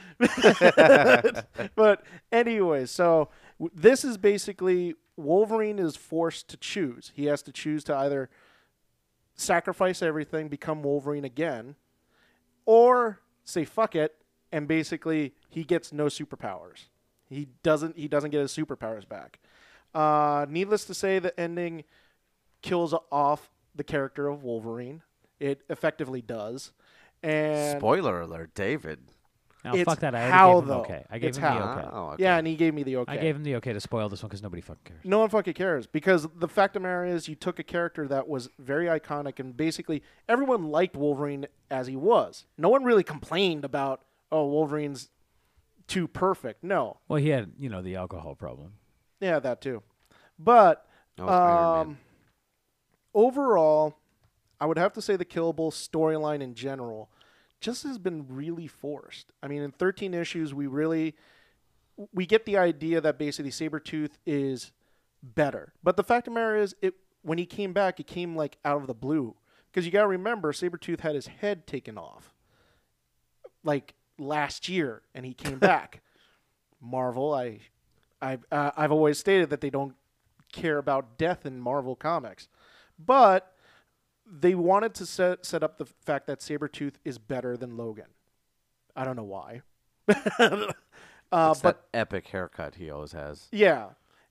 But anyway, so w- this is basically Wolverine is forced to choose. He has to choose to either sacrifice everything, become Wolverine again, or say fuck it, and basically he gets no superpowers. He doesn't. He doesn't get his superpowers back. Uh, needless to say, the ending kills off the character of Wolverine. It effectively does. And Spoiler alert, David. No, it's fuck that. I already how, gave him though. okay. I gave It's him the how. okay. Oh, okay. yeah, and he gave me the okay. I gave him the okay to spoil this one because nobody fucking cares. No one fucking cares because the fact of the matter is, you took a character that was very iconic and basically everyone liked Wolverine as he was. No one really complained about, oh, Wolverine's too perfect. No, Well, he had, you know, the alcohol problem. yeah, that too. But That was Iron Man. um, overall, I would have to say the Killable storyline in general just has been really forced. I mean, in thirteen issues, we really we get the idea that basically Sabretooth is better. But the fact of the matter is, it when he came back, it came like out of the blue. Because you got to remember, Sabretooth had his head taken off like last year, and he came back. Marvel, I I've uh, I've always stated that they don't care about death in Marvel Comics, but they wanted to set set up the fact that Sabretooth is better than Logan. I don't know why. uh, It's but that epic haircut he always has. yeah,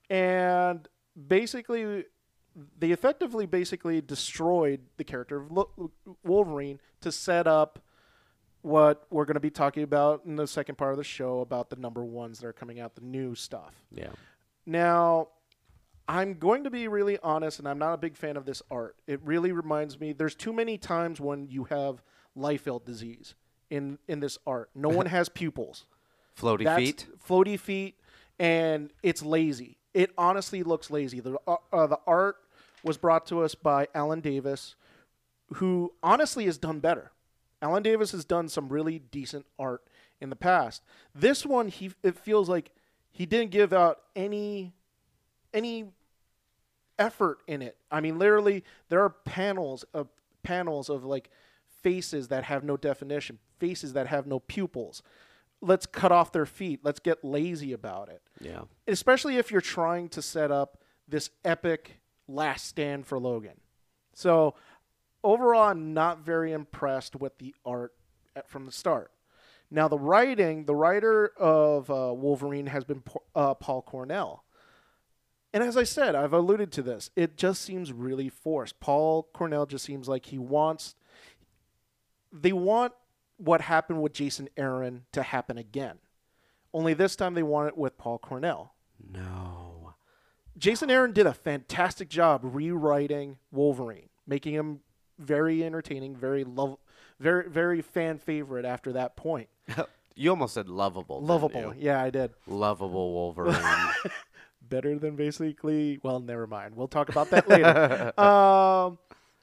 and basically, they effectively basically destroyed the character of Lo- Wolverine to set up what we're going to be talking about in the second part of the show about the number ones that are coming out, the new stuff. Yeah. Now, I'm going to be really honest, and I'm not a big fan of this art. It really reminds me, there's too many times when you have Liefeld disease in, in this art. No one has pupils. Floaty That's feet. Floaty feet, and it's lazy. It honestly looks lazy. The, uh, uh, the art was brought to us by Alan Davis, who honestly has done better. Alan Davis has done some really decent art in the past. This one, he it feels like he didn't give out any any effort in it. I mean, literally, there are panels of panels of like faces that have no definition, faces that have no pupils. Let's cut off their feet. Let's get lazy about it. Yeah. Especially if you're trying to set up this epic last stand for Logan. So overall, I'm not very impressed with the art at, from the start. Now, the writing, the writer of uh, Wolverine has been uh, Paul Cornell. And as I said, I've alluded to this. It just seems really forced. Paul Cornell just seems like he wants... They want what happened with Jason Aaron to happen again. Only this time they want it with Paul Cornell. No. Jason Aaron did a fantastic job rewriting Wolverine, making him very entertaining, very love, very very fan favorite after that point. You almost said lovable. didn't Lovable, you? yeah, I did. Lovable Wolverine. Better than basically. Well, never mind. We'll talk about that later. um,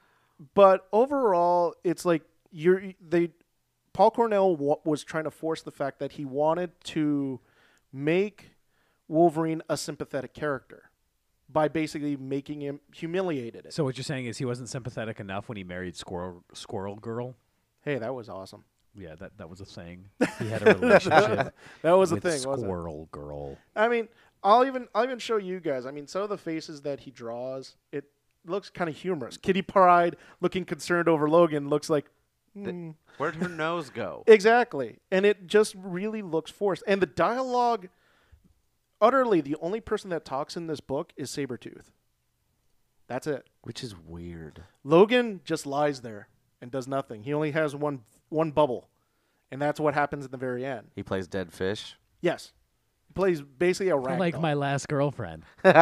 but overall, it's like you're they. Paul Cornell w- was trying to force the fact that he wanted to make Wolverine a sympathetic character by basically making him humiliated. So what you're saying is he wasn't sympathetic enough when he married Squirrel Squirrel Girl? Hey, that was awesome. Yeah, that, that was a thing. He had a relationship That was a with thing, wasn't it? Squirrel Girl. I mean, I'll even I'll even show you guys. I mean, some of the faces that he draws, it looks kind of humorous. Kitty Pryde looking concerned over Logan looks like mm, Where'd her nose go? exactly, and it just really looks forced. And the dialogue, utterly, the only person that talks in this book is Sabretooth. That's it. Which is weird. Logan just lies there and does nothing. He only has one one bubble, and that's what happens in the very end. He plays dead fish. Yes, he plays basically a ragdoll. Like my last girlfriend.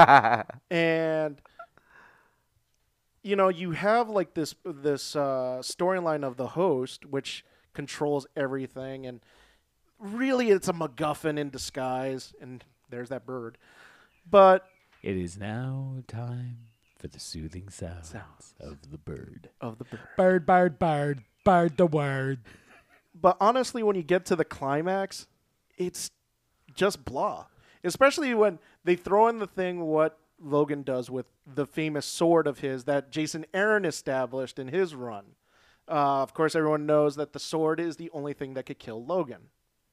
And you know, you have like this this uh, storyline of the Host, which controls everything, and really, it's a MacGuffin in disguise. And there's that bird, but It is now time for the soothing sounds, Sounds. of the bird. of the bird. Bird, bird, bird, bird the word. But honestly, when you get to the climax, it's just blah. Especially when they throw in the thing what Logan does with the famous sword of his that Jason Aaron established in his run. Uh, of course, everyone knows that the sword is the only thing that could kill Logan.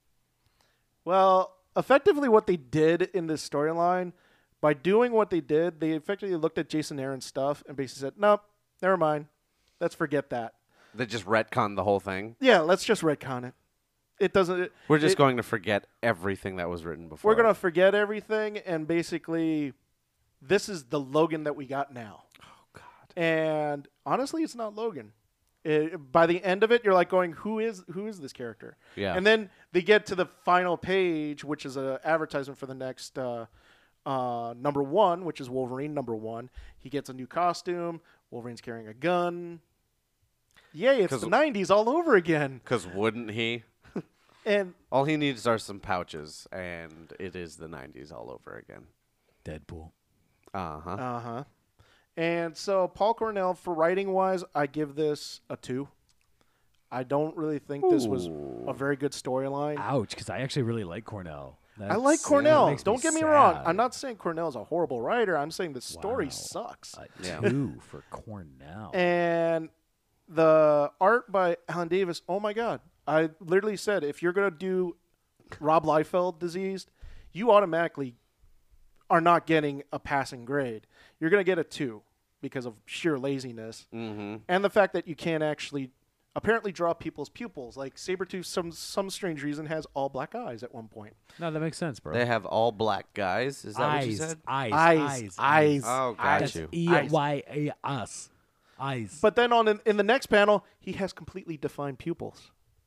Well, effectively what they did in this storyline, by doing what they did, they effectively looked at Jason Aaron's stuff and basically said, nope, never mind. Let's forget that. They just retconned the whole thing. Yeah, let's just retcon it. It doesn't... It, We're just it- going to forget everything that was written before. We're going to forget everything, and basically, this is the Logan that we got now. Oh, God. And honestly, it's not Logan. It, by the end of it, you're like going, who is who is this character? Yeah. And then they get to the final page, which is an advertisement for the next uh, uh, number one, which is Wolverine number one. He gets a new costume. Wolverine's carrying a gun. Yay, it's 'Cause- the nineties all over again. Because wouldn't he? And All he needs are some pouches, and it is the nineties all over again. Deadpool. Uh-huh. Uh huh. And so Paul Cornell, for writing wise, I give this a two. I don't really think this was a very good storyline. Ouch, because I actually really like Cornell. I like That's- Cornell. that makes Don't get me sad. wrong. I'm not saying Cornell's a horrible writer. I'm saying the story Wow. sucks. A Yeah. two for Cornell. And the art by Alan Davis, oh my God. I literally said, if you're going to do Rob Liefeld diseased, you automatically are not getting a passing grade. You're going to get a two because of sheer laziness Mm-hmm. and the fact that you can't actually apparently draw people's pupils. Like Sabretooth, some some strange reason, has all black eyes at one point. No, that makes sense, bro. They have all black guys. Is that eyes, what you said? eyes, Eyes, eyes, eyes. Oh, got That's you. E Y A S. Eyes. But then on in, in the next panel, he has completely defined pupils.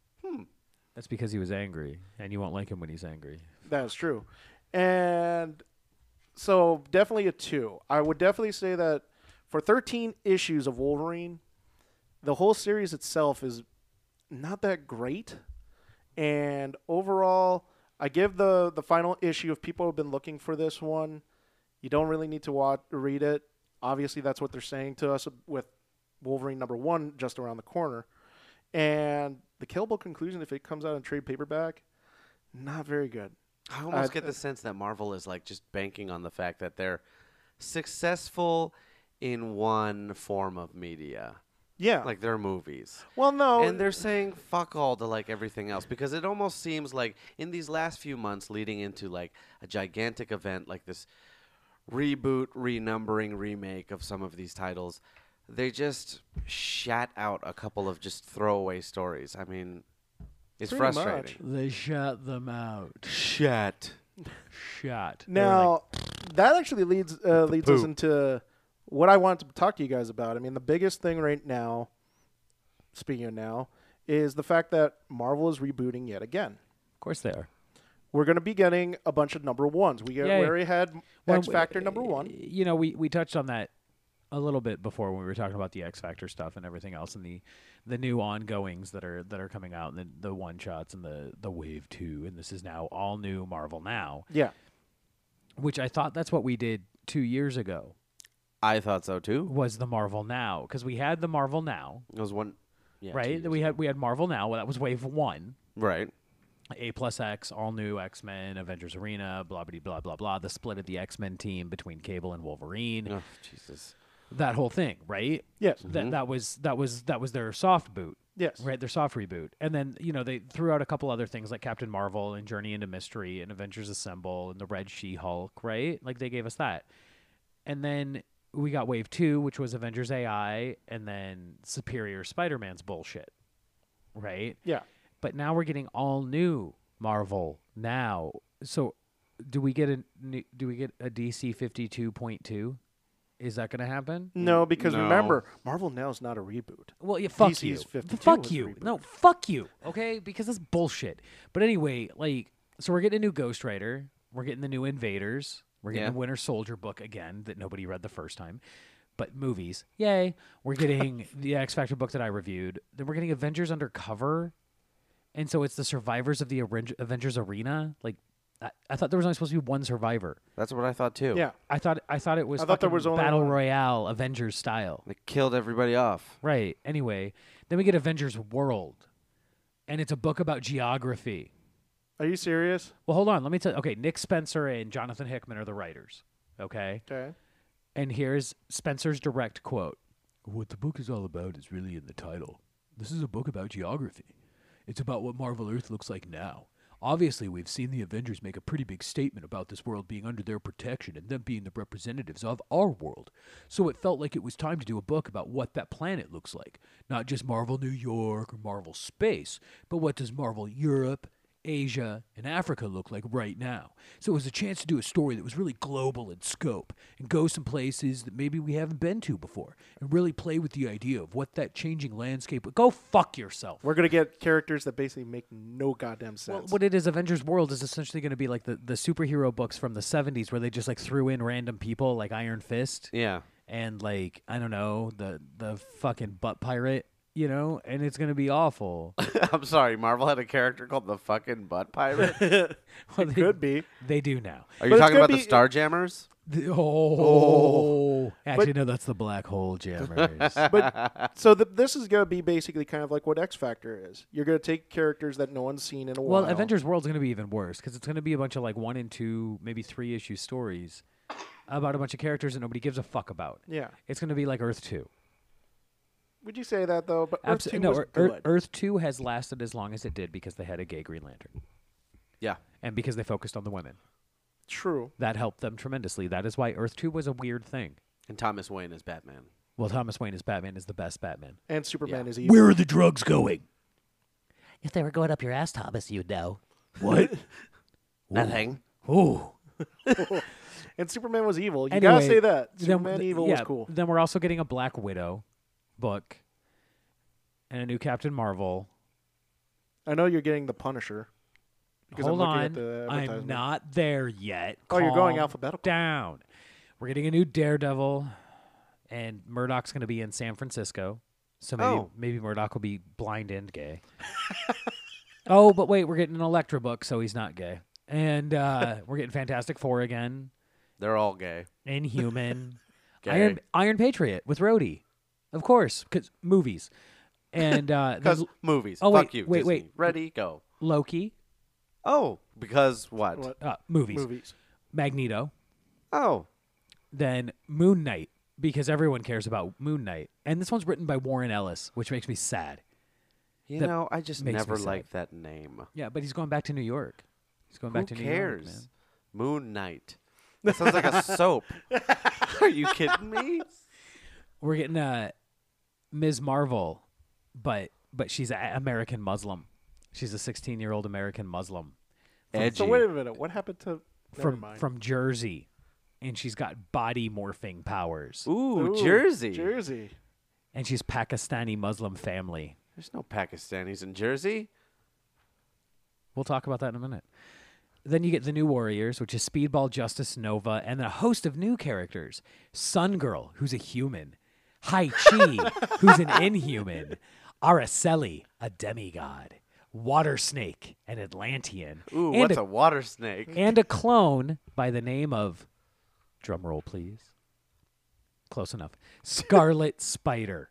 That's because he was angry, and you won't like him when he's angry. That is true. And so definitely a two. I would definitely say that for thirteen issues of Wolverine, the whole series itself is not that great. And overall, I give the, the final issue, if people have been looking for this one, you don't really need to watch, read it. Obviously, that's what they're saying to us with Wolverine number one just around the corner. And the Killable conclusion, if it comes out in trade paperback, not very good. I almost Uh, get the sense that Marvel is like just banking on the fact that they're successful in one form of media, Yeah. like their movies. well, no. And they're saying fuck all to like everything else because it almost seems like in these last few months leading into like a gigantic event like this reboot, renumbering, remake of some of these titles, they just shat out a couple of just throwaway stories. I mean, it's Pretty frustrating. They shut them out. Shat. Shot. Now, that actually leads uh, leads us poo. into what I wanted to talk to you guys about. I mean, the biggest thing right now, speaking of now, is the fact that Marvel is rebooting yet again. Of course they are. We're going to be getting a bunch of number ones. We, get, Yay. we already had Well, X Factor number one. You know, we, we touched on that a little bit before when we were talking about the X Factor stuff and everything else, and the the new ongoings that are that are coming out, and the, the one shots and the the Wave Two, and this is now all new Marvel Now, Yeah. which I thought that's what we did two years ago I thought so too. was the Marvel Now, because we had the Marvel Now, It was one. Yeah, two right? years We ago. had we had Marvel Now. Well, that was Wave One. Right. A plus X, all new X Men, Avengers Arena, blah blah blah blah blah. The split of the X Men team between Cable and Wolverine. Oh, Jesus. That whole thing, right? Yes. That that was that was that was their soft boot, Yes. right? Their soft reboot, and then you know they threw out a couple other things like Captain Marvel and Journey into Mystery and Avengers Assemble and the Red She-Hulk, right? Like they gave us that, and then we got Wave Two, which was Avengers A I, and then Superior Spider-Man's bullshit, right? Yeah. But now we're getting all new Marvel now. So, do we get a new, do we get a D C fifty-two point two? Is that going to happen? No, because No. remember, Marvel Now is not a reboot. Well, yeah, fuck D C's you. fifty-two Fuck was a you. reboot. No, fuck you. Okay, because that's bullshit. But anyway, like, so we're getting a new Ghost Rider. We're getting the new Invaders. We're getting Yeah. the Winter Soldier book again that nobody read the first time. But movies, yay! We're getting the X Factor book that I reviewed. Then we're getting Avengers Undercover, and so it's the survivors of the Aven- Avengers Arena. Like, I, I thought there was only supposed to be one survivor. That's what I thought too. Yeah. I thought I thought it was I thought there fucking was only Battle one. Royale Avengers style. They killed everybody off. Right. Anyway, then we get Avengers World, and it's a book about geography. Are you serious? Well, hold on. Let me tell you. Okay, Nick Spencer and Jonathan Hickman are the writers. Okay. Okay. And here's Spencer's direct quote. What the book is all about is really in the title. This is a book about geography. It's about what Marvel Earth looks like now. Obviously, we've seen the Avengers make a pretty big statement about this world being under their protection and them being the representatives of our world. So it felt like it was time to do a book about what that planet looks like. Not just Marvel New York or Marvel Space, but what does Marvel Europe, Asia, and Africa look like right now. So it was a chance to do a story that was really global in scope and go some places that maybe we haven't been to before and really play with the idea of what that changing landscape would. Go fuck yourself. We're gonna get characters that basically make no goddamn sense. Well, what it is, Avengers World is essentially going to be like the, the superhero books from the seventies where they just like threw in random people like Iron Fist Yeah. and like, I don't know, the, the fucking butt pirate, you know, and it's going to be awful. I'm sorry. Marvel had a character called the fucking butt pirate. Well, it they, could be. they do now. Are But you it's talking gonna about the be- Starjammers? The- oh. Actually, But- no, that's the black hole jammers. But so the, this is gonna be basically kind of like what X Factor is. You're gonna take characters that no one's seen in a Well, while. Avengers World's going to be even worse because it's going to be a bunch of like one and two, maybe three issue stories about a bunch of characters that nobody gives a fuck about. Yeah. It's going to be like Earth two. Would you say that though? But Earth Abso- two no, was Ear- Ear- good. Earth two has lasted as long as it did because they had a gay Green Lantern Yeah. and because they focused on the women. True. That helped them tremendously. That is why Earth two was a weird thing. And Thomas Wayne is Batman. Well, Thomas Wayne as Batman is the best Batman. And Superman Yeah. is evil. Where are the drugs going? If they were going up your ass, Thomas, you'd know. What? Nothing. Ooh. And Superman was evil. You Anyway, gotta say that. then- Superman evil yeah, was cool. Then we're also getting a Black Widow book and a new Captain Marvel. I know you're getting the Punisher. Because Hold I'm looking on. at the I'm advertisement. not there yet. Oh, you're going Calm alphabetical. down. We're getting a new Daredevil, and Murdoch's going to be in San Francisco. So maybe Oh. maybe Murdoch will be blind and gay. Oh, but wait, we're getting an Elektra book, so he's not gay. And uh, we're getting Fantastic Four again, They're all gay. Inhuman, Gay. Iron Iron Patriot with Rhodey, of course, because movies. And uh, Because there's movies. Oh, Fuck wait, you. wait, Disney. wait. Ready, go. Loki, Oh, because what? What? uh, movies, Movies. Magneto, Oh, then Moon Knight, because everyone cares about Moon Knight. And this one's written by Warren Ellis, which makes me sad. you That know, I just makes me never sad. liked that name. Yeah, but he's going back to New York. He's going Who back to New cares? York, man. Moon Knight. That sounds like a soap. Are you kidding me? We're getting uh, Miz Marvel, but but she's an American Muslim. She's a sixteen-year-old American Muslim Edgy. So wait a minute. What happened to... Never from mind. from Jersey, and she's got body morphing powers. Ooh, Ooh, Jersey. Jersey. And she's Pakistani Muslim family. There's no Pakistanis in Jersey. We'll talk about that in a minute. Then you get the New Warriors, which is Speedball, Justice Nova, and a host of new characters. Sun Girl, who's a human. Hai Chi, who's an inhuman. Araceli, a demigod. Water Snake, an Atlantean. Ooh, and what's a, a water snake? and a clone by the name of, drumroll please, close enough, Scarlet Spider.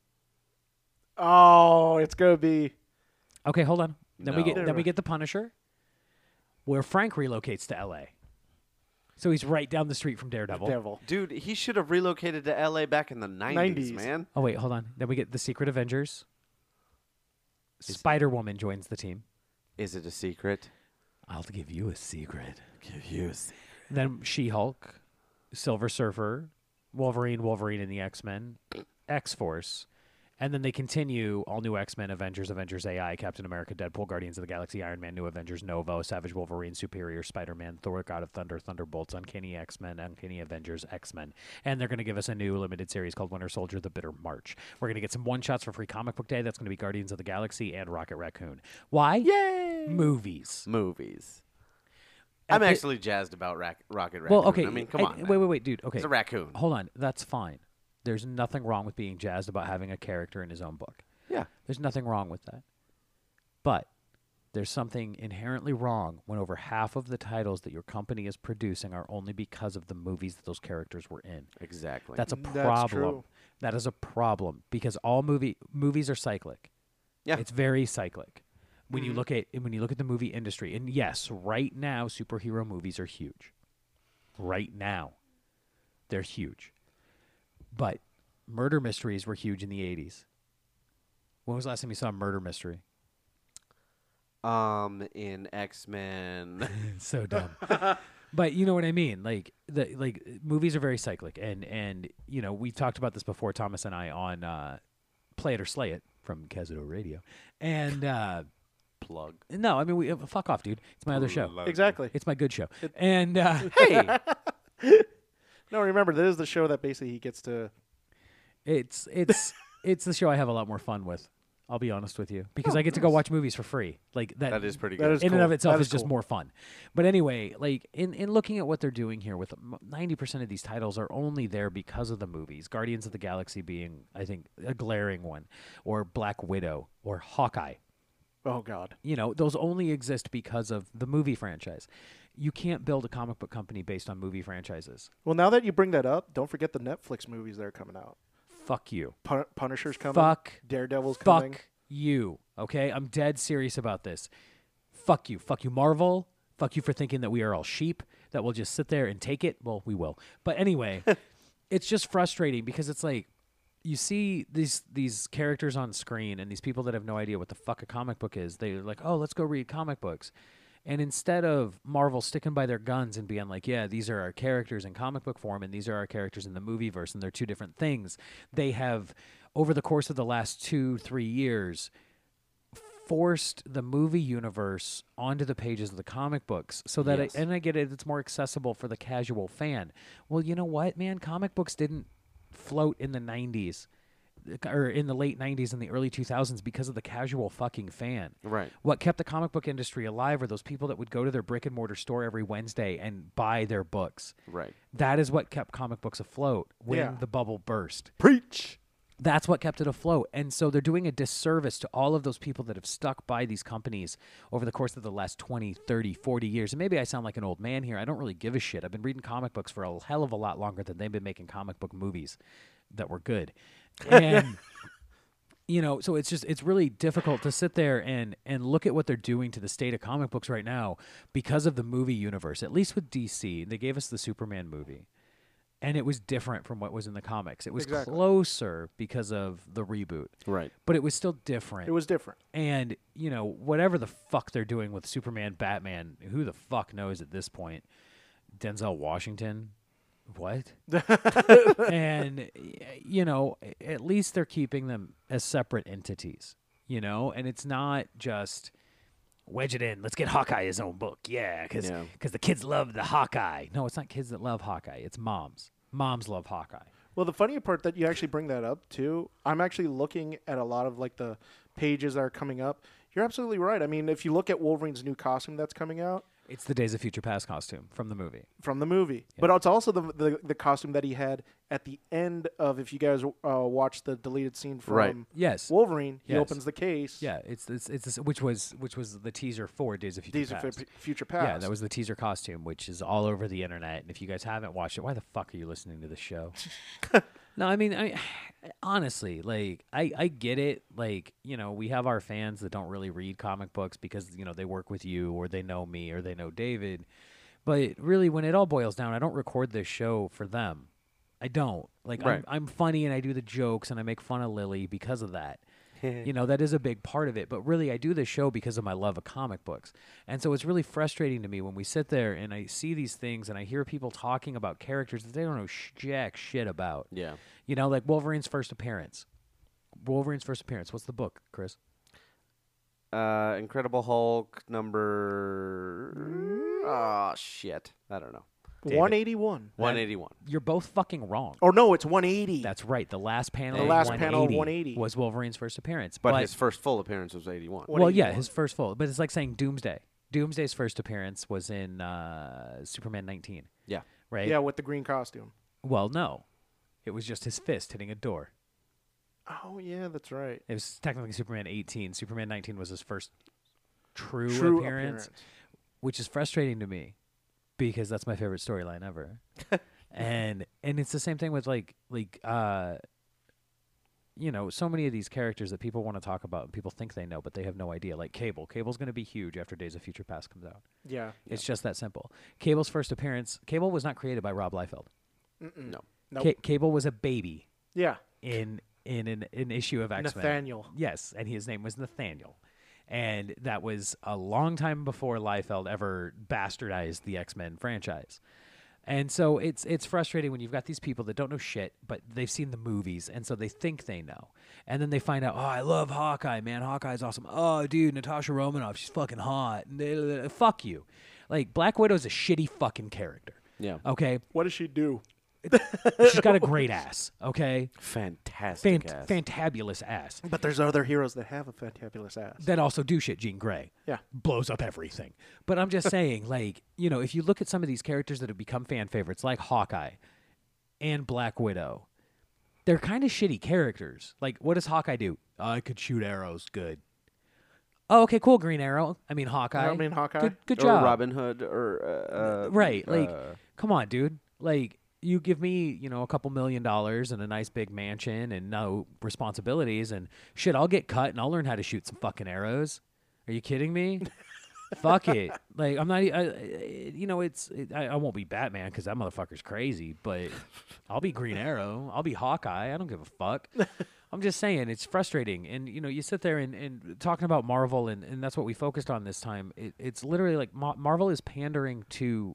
Oh, it's going to be... Okay, hold on. Then we get No. then we get the Punisher, where Frank relocates to L A. So he's right down the street from Daredevil. Devil. Dude, he should have relocated to L A back in the nineties, nineties. man. Oh wait, hold on. Then we get the Secret Avengers. Spider Woman joins the team. Is it a secret? I'll give you a secret. Give you a secret. Then She Hulk, Silver Surfer, Wolverine, Wolverine and the X Men, X Force, and then they continue all new X Men, Avengers, Avengers A I, Captain America, Deadpool, Guardians of the Galaxy, Iron Man, New Avengers, Nova, Savage Wolverine, Superior, Spider Man, Thor, God of Thunder, Thunderbolts, Uncanny X Men, Uncanny Avengers, X Men, and they're going to give us a new limited series called Winter Soldier: The Bitter March. We're going to get some one shots for Free Comic Book Day. That's going to be Guardians of the Galaxy and Rocket Raccoon. Why? Yay! Movies. Movies. At I'm the- actually jazzed about Rac- Rocket Raccoon. Well, okay. I mean, come I- on. Wait, man. wait, wait, dude. Okay. It's a raccoon. Hold on. That's fine. There's nothing wrong with being jazzed about having a character in his own book. Yeah. There's nothing wrong with that. But there's something inherently wrong when over half of the titles that your company is producing are only because of the movies that those characters were in. Exactly. That's a That's problem. true. That is a problem because all movie movies are cyclic. Yeah. It's very cyclic. When you look at when you look at the movie industry, and yes, right now superhero movies are huge. Right now, they're huge. But murder mysteries were huge in the eighties. When was the last time you saw a murder mystery? um in X-Men. So dumb. But you know what I mean? Like the like movies are very cyclic, and and you know we talked about this before, Thomas and I, on uh, Play It or Slay It from Casito Radio, and uh, Plug. no, I mean we uh, fuck off, dude. It's my other show. Exactly. It's my good show, and uh, Hey, No, remember, this is the show that basically he gets to... it's it's it's the show I have a lot more fun with. I'll be honest with you, because I get to go watch movies for free. Like that. that is pretty That good. is in and cool. of itself That is, is just cool. more fun. But anyway, like in, in looking at what they're doing here with ninety percent of these titles are only there because of the movies. Guardians of the Galaxy being, I think, a glaring one, or Black Widow, or Hawkeye. Oh, God. You know, those only exist because of the movie franchise. You can't build a comic book company based on movie franchises. Well, now that you bring that up, don't forget the Netflix movies that are coming out. Fuck you. Pun- Punisher's coming. Fuck. Daredevil's Fuck coming. you. Okay? I'm dead serious about this. Fuck you. Fuck you, Marvel. Fuck you for thinking that we are all sheep, that we'll just sit there and take it. Well, we will. But anyway, it's just frustrating because it's like you see these these characters on screen and these people that have no idea what the fuck a comic book is. They're like, oh, let's go read comic books. And instead of Marvel sticking by their guns and being like, yeah, these are our characters in comic book form and these are our characters in the movie verse and they're two different things, they have, over the course of the last two, three years, forced the movie universe onto the pages of the comic books so that, Yes. it, and I get it, it's more accessible for the casual fan. Well, you know what, man? Comic books didn't float in the nineties. Or in the late nineties and the early two thousands because of the casual fucking fan. Right. What kept the comic book industry alive are those people that would go to their brick and mortar store every Wednesday and buy their books. Right. That is what kept comic books afloat when Yeah. the bubble burst. Preach. That's what kept it afloat. And so they're doing a disservice to all of those people that have stuck by these companies over the course of the last twenty, thirty, forty years. And maybe I sound like an old man here. I don't really give a shit. I've been reading comic books for a hell of a lot longer than they've been making comic book movies that were good. And you know, so it's just it's really difficult to sit there and and look at what they're doing to the state of comic books right now because of the movie universe. At least with D C, they gave us the Superman movie, and it was different from what was in the comics. It was Exactly. closer because of the reboot, Right. but it was still different. It was different. And you know, whatever the fuck they're doing with Superman, Batman, who the fuck knows at this point? Denzel Washington. What? And y- you know, a- at least they're keeping them as separate entities, you know, and it's not just wedge it in. Let's get Hawkeye his own book, yeah, because Yeah. the kids love the Hawkeye. No, it's not kids that love Hawkeye. It's moms. Moms love Hawkeye. Well, the funny part that you actually bring that up too, I'm actually looking at a lot of like the pages that are coming up. You're absolutely right. I mean, if you look at Wolverine's new costume that's coming out It's the Days of Future Past costume from the movie. from the movie, but it's also the, the the costume that he had at the end of, if you guys uh, watch the deleted scene from Right. Yes. Wolverine, he Yes. opens the case. Yeah, it's it's it's this- which was which was the teaser for Days of Future These are Past. fu- future past. Yeah, that was the teaser costume, which is all over the internet. And if you guys haven't watched it, why the fuck are you listening to the show? No, I mean, I honestly, like, I, I get it. Like, you know, we have our fans that don't really read comic books because, you know, they work with you or they know me or they know David. But really, when it all boils down, I don't record this show for them. I don't. Like, Right. I'm, I'm funny and I do the jokes and I make fun of Lily because of that. You know, that is a big part of it. But really, I do this show because of my love of comic books. And so it's really frustrating to me when we sit there and I see these things and I hear people talking about characters that they don't know sh- jack shit about. Yeah. You know, like Wolverine's first appearance. Wolverine's first appearance. What's the book, Chris? Uh, Incredible Hulk number. Oh shit! I don't know. one eighty-one. one eighty-one. You're both fucking wrong. Oh no, it's one eighty. That's right. The last panel, The of last one eighty panel of one eighty. was Wolverine's first appearance. But, his first full appearance was eighty-one. What- well, yeah, 181. his first full. But it's like saying Doomsday. Doomsday's first appearance was in uh, Superman nineteen, Yeah. right? Yeah, with the green costume. Well, no. It was just his fist hitting a door. Oh yeah, that's right. It was technically Superman eighteen. Superman nineteen was his first true, True appearance, which is frustrating to me because that's my favorite storyline ever. and and it's the same thing with like like uh you know, so many of these characters that people want to talk about and people think they know but they have no idea, like Cable. Cable's going to be huge after Days of Future Past comes out. Yeah. It's just that simple. Cable's first appearance, Cable was not created by Rob Liefeld. Mm-mm. No. Nope. Ca- Cable was a baby Yeah. in in an, an issue of X-Men. Nathaniel. Yes, and his name was Nathaniel. And that was a long time before Liefeld ever bastardized the X-Men franchise. And so it's it's frustrating when you've got these people that don't know shit, but they've seen the movies, and so they think they know. And then they find out, oh, I love Hawkeye, man. Hawkeye's awesome. Oh, dude, Natasha Romanoff, she's fucking hot. Fuck you. Like, Black Widow's a shitty fucking character. Yeah. Okay? What does she do? She's got a great ass, okay? Fantastic Fant- ass. fantabulous ass. But there's other heroes that have a fantabulous ass. That also do shit. Jean Grey. Yeah. Blows up everything. But I'm just saying, like, you know, if you look at some of these characters that have become fan favorites, like Hawkeye and Black Widow, they're kind of shitty characters. Like, what does Hawkeye do? I could shoot arrows. Good. Oh, okay, cool. Green Arrow. I mean, Hawkeye. I mean, Hawkeye. Good, good or job. Robin Hood or uh, uh, Right. Like, uh, come on, dude. Like, you give me, you know, a couple million dollars and a nice big mansion and no responsibilities and shit, I'll get cut and I'll learn how to shoot some fucking arrows. Are you kidding me? Fuck it. Like I'm not. I, I- you know, it's. It, I, I won't be Batman because that motherfucker's crazy. But I'll be Green Arrow. I'll be Hawkeye. I don't give a fuck. I'm just saying it's frustrating, and you know, you sit there and, and talking about Marvel, and, and that's what we focused on this time. It, it's literally like Ma- Marvel is pandering to,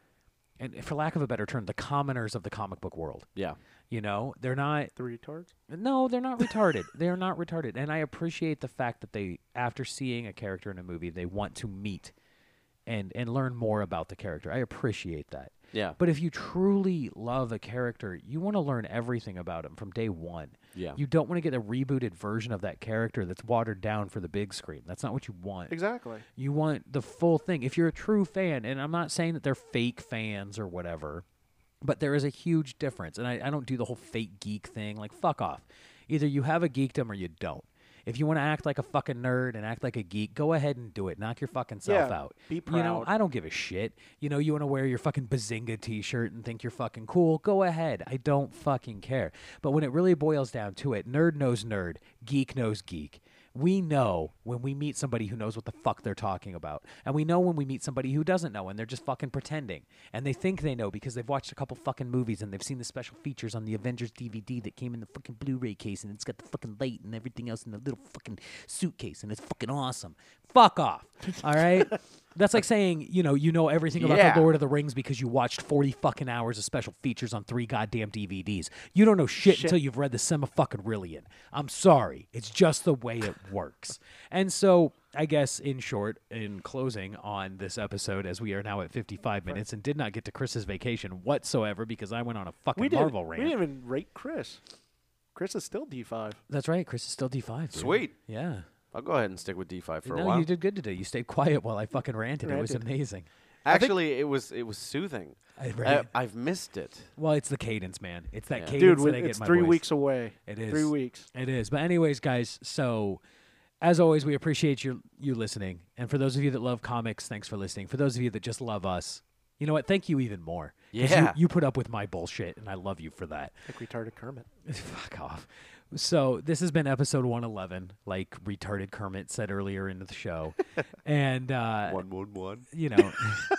and for lack of a better term, the commoners of the comic book world. Yeah. You know, they're not. The retards. No, they're not retarded. They're not retarded. And I appreciate the fact that they, after seeing a character in a movie, they want to meet and, and learn more about the character. I appreciate that. Yeah. But if you truly love a character, you want to learn everything about him from day one. Yeah. You don't want to get a rebooted version of that character that's watered down for the big screen. That's not what you want. Exactly. You want the full thing. If you're a true fan, and I'm not saying that they're fake fans or whatever, but there is a huge difference. And I, I don't do the whole fake geek thing. Like, fuck off. Either you have a geekdom or you don't. If you want to act like a fucking nerd and act like a geek, go ahead and do it. Knock your fucking self Yeah, out. be You know, proud. I don't give a shit. You know, you want to wear your fucking Bazinga t-shirt and think you're fucking cool, go ahead. I don't fucking care. But when it really boils down to it, nerd knows nerd, geek knows geek. We know when we meet somebody who knows what the fuck they're talking about. And we know when we meet somebody who doesn't know and they're just fucking pretending. And they think they know because they've watched a couple fucking movies and they've seen the special features on the Avengers D V D that came in the fucking Blu-ray case and it's got the fucking light and everything else in the little fucking suitcase and it's fucking awesome. Fuck off. All right? That's like saying, you know, you know everything about Yeah. the Lord of the Rings because you watched forty fucking hours of special features on three goddamn D V Ds. You don't know shit, Shit. until you've read the semi-fucking-rillion. I'm sorry. It's just the way it works. And so, I guess, in short, in closing on this episode, as we are now at fifty-five minutes and did not get to Chris's vacation whatsoever because I went on a fucking We did. Marvel We rant. didn't even rate Chris. Chris is still D five. That's right. Chris is still D five. Dude. Sweet. Yeah. I'll go ahead and stick with D five for no, a while. you did good today. You stayed quiet while I fucking ranted. It was Ranted. amazing. Actually, it was it was soothing. I, I, right? I've missed it. well, it's the cadence, man. It's that Yeah. cadence Dude, that with, I get it's in my three voice. weeks away. It is. Three weeks. It is. But anyways, guys, so as always, we appreciate you you listening. And for those of you that love comics, thanks for listening. For those of you that just love us, you know what? Thank you even more. 'Cause Yeah. You, you put up with my bullshit, and I love you for that. Like retarded Kermit. Fuck off. So this has been episode one eleven, like retarded Kermit said earlier in the show. and, uh, One one one. you know,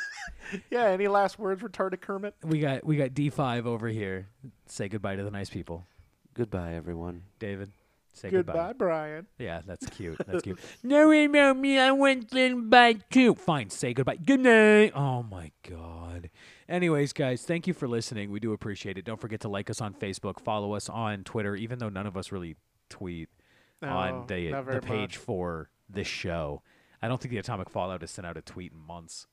Yeah, any last words, retarded Kermit? we got we got D five over here. Say goodbye to the nice people. Goodbye, everyone. David, say Goodbye, goodbye. Brian. Yeah, that's cute. That's cute. No, no, me, I want goodbye too. Fine, say goodbye. Good night. Oh my God. Anyways, guys, thank you for listening. We do appreciate it. Don't forget to like us on Facebook, follow us on Twitter, even though none of us really tweet No, on the not very the page much. for this show. I don't think the Atomic Fallout has sent out a tweet in months.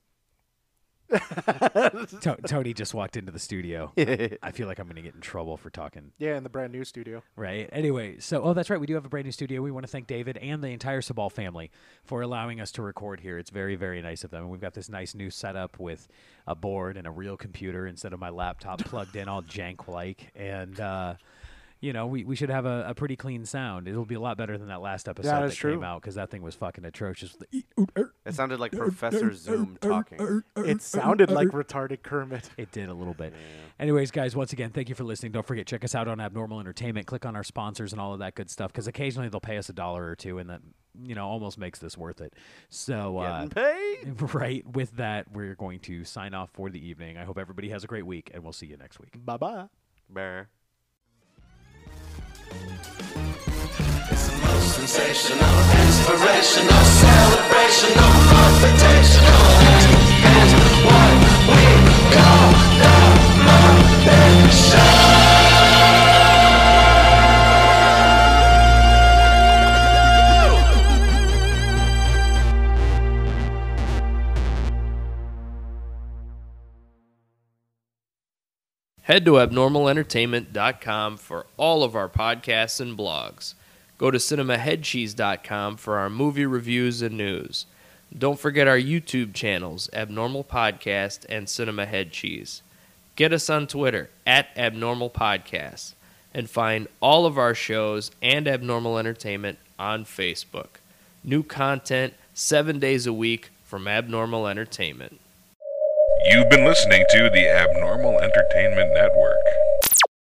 To- Tony just walked into the studio. I feel like I'm going to get in trouble for talking. Yeah, in the brand new studio. Right. Anyway, so, oh, that's right. We do have a brand new studio. We want to thank David and the entire Sabal family for allowing us to record here. It's very, very nice of them. And we've got this nice new setup with a board and a real computer instead of my laptop plugged in all jank-like. And, uh, you know, we, we should have a, a pretty clean sound. It'll be a lot better than that last episode That that is came true. out because that thing was fucking atrocious. It sounded like Professor Zoom talking. It sounded like retarded Kermit. It did a little bit. Anyways, guys, once again, thank you for listening. Don't forget, check us out on Abnormal Entertainment. Click on our sponsors and all of that good stuff because occasionally they'll pay us a dollar or two, and that, you know, almost makes this worth it. So, uh, Getting paid. right, with that, we're going to sign off for the evening. I hope everybody has a great week, and we'll see you next week. Bye-bye. Bear. Sensational, inspirational, celebrational, confrontational, and what we call the Muppet Head to abnormal entertainment dot com for all of our podcasts and blogs. Go to cinema head cheese dot com for our movie reviews and news. Don't forget our YouTube channels, Abnormal Podcast and Cinema Head Cheese. Get us on Twitter, at Abnormal Podcast, and find all of our shows and Abnormal Entertainment on Facebook. New content seven days a week from Abnormal Entertainment. You've been listening to the Abnormal Entertainment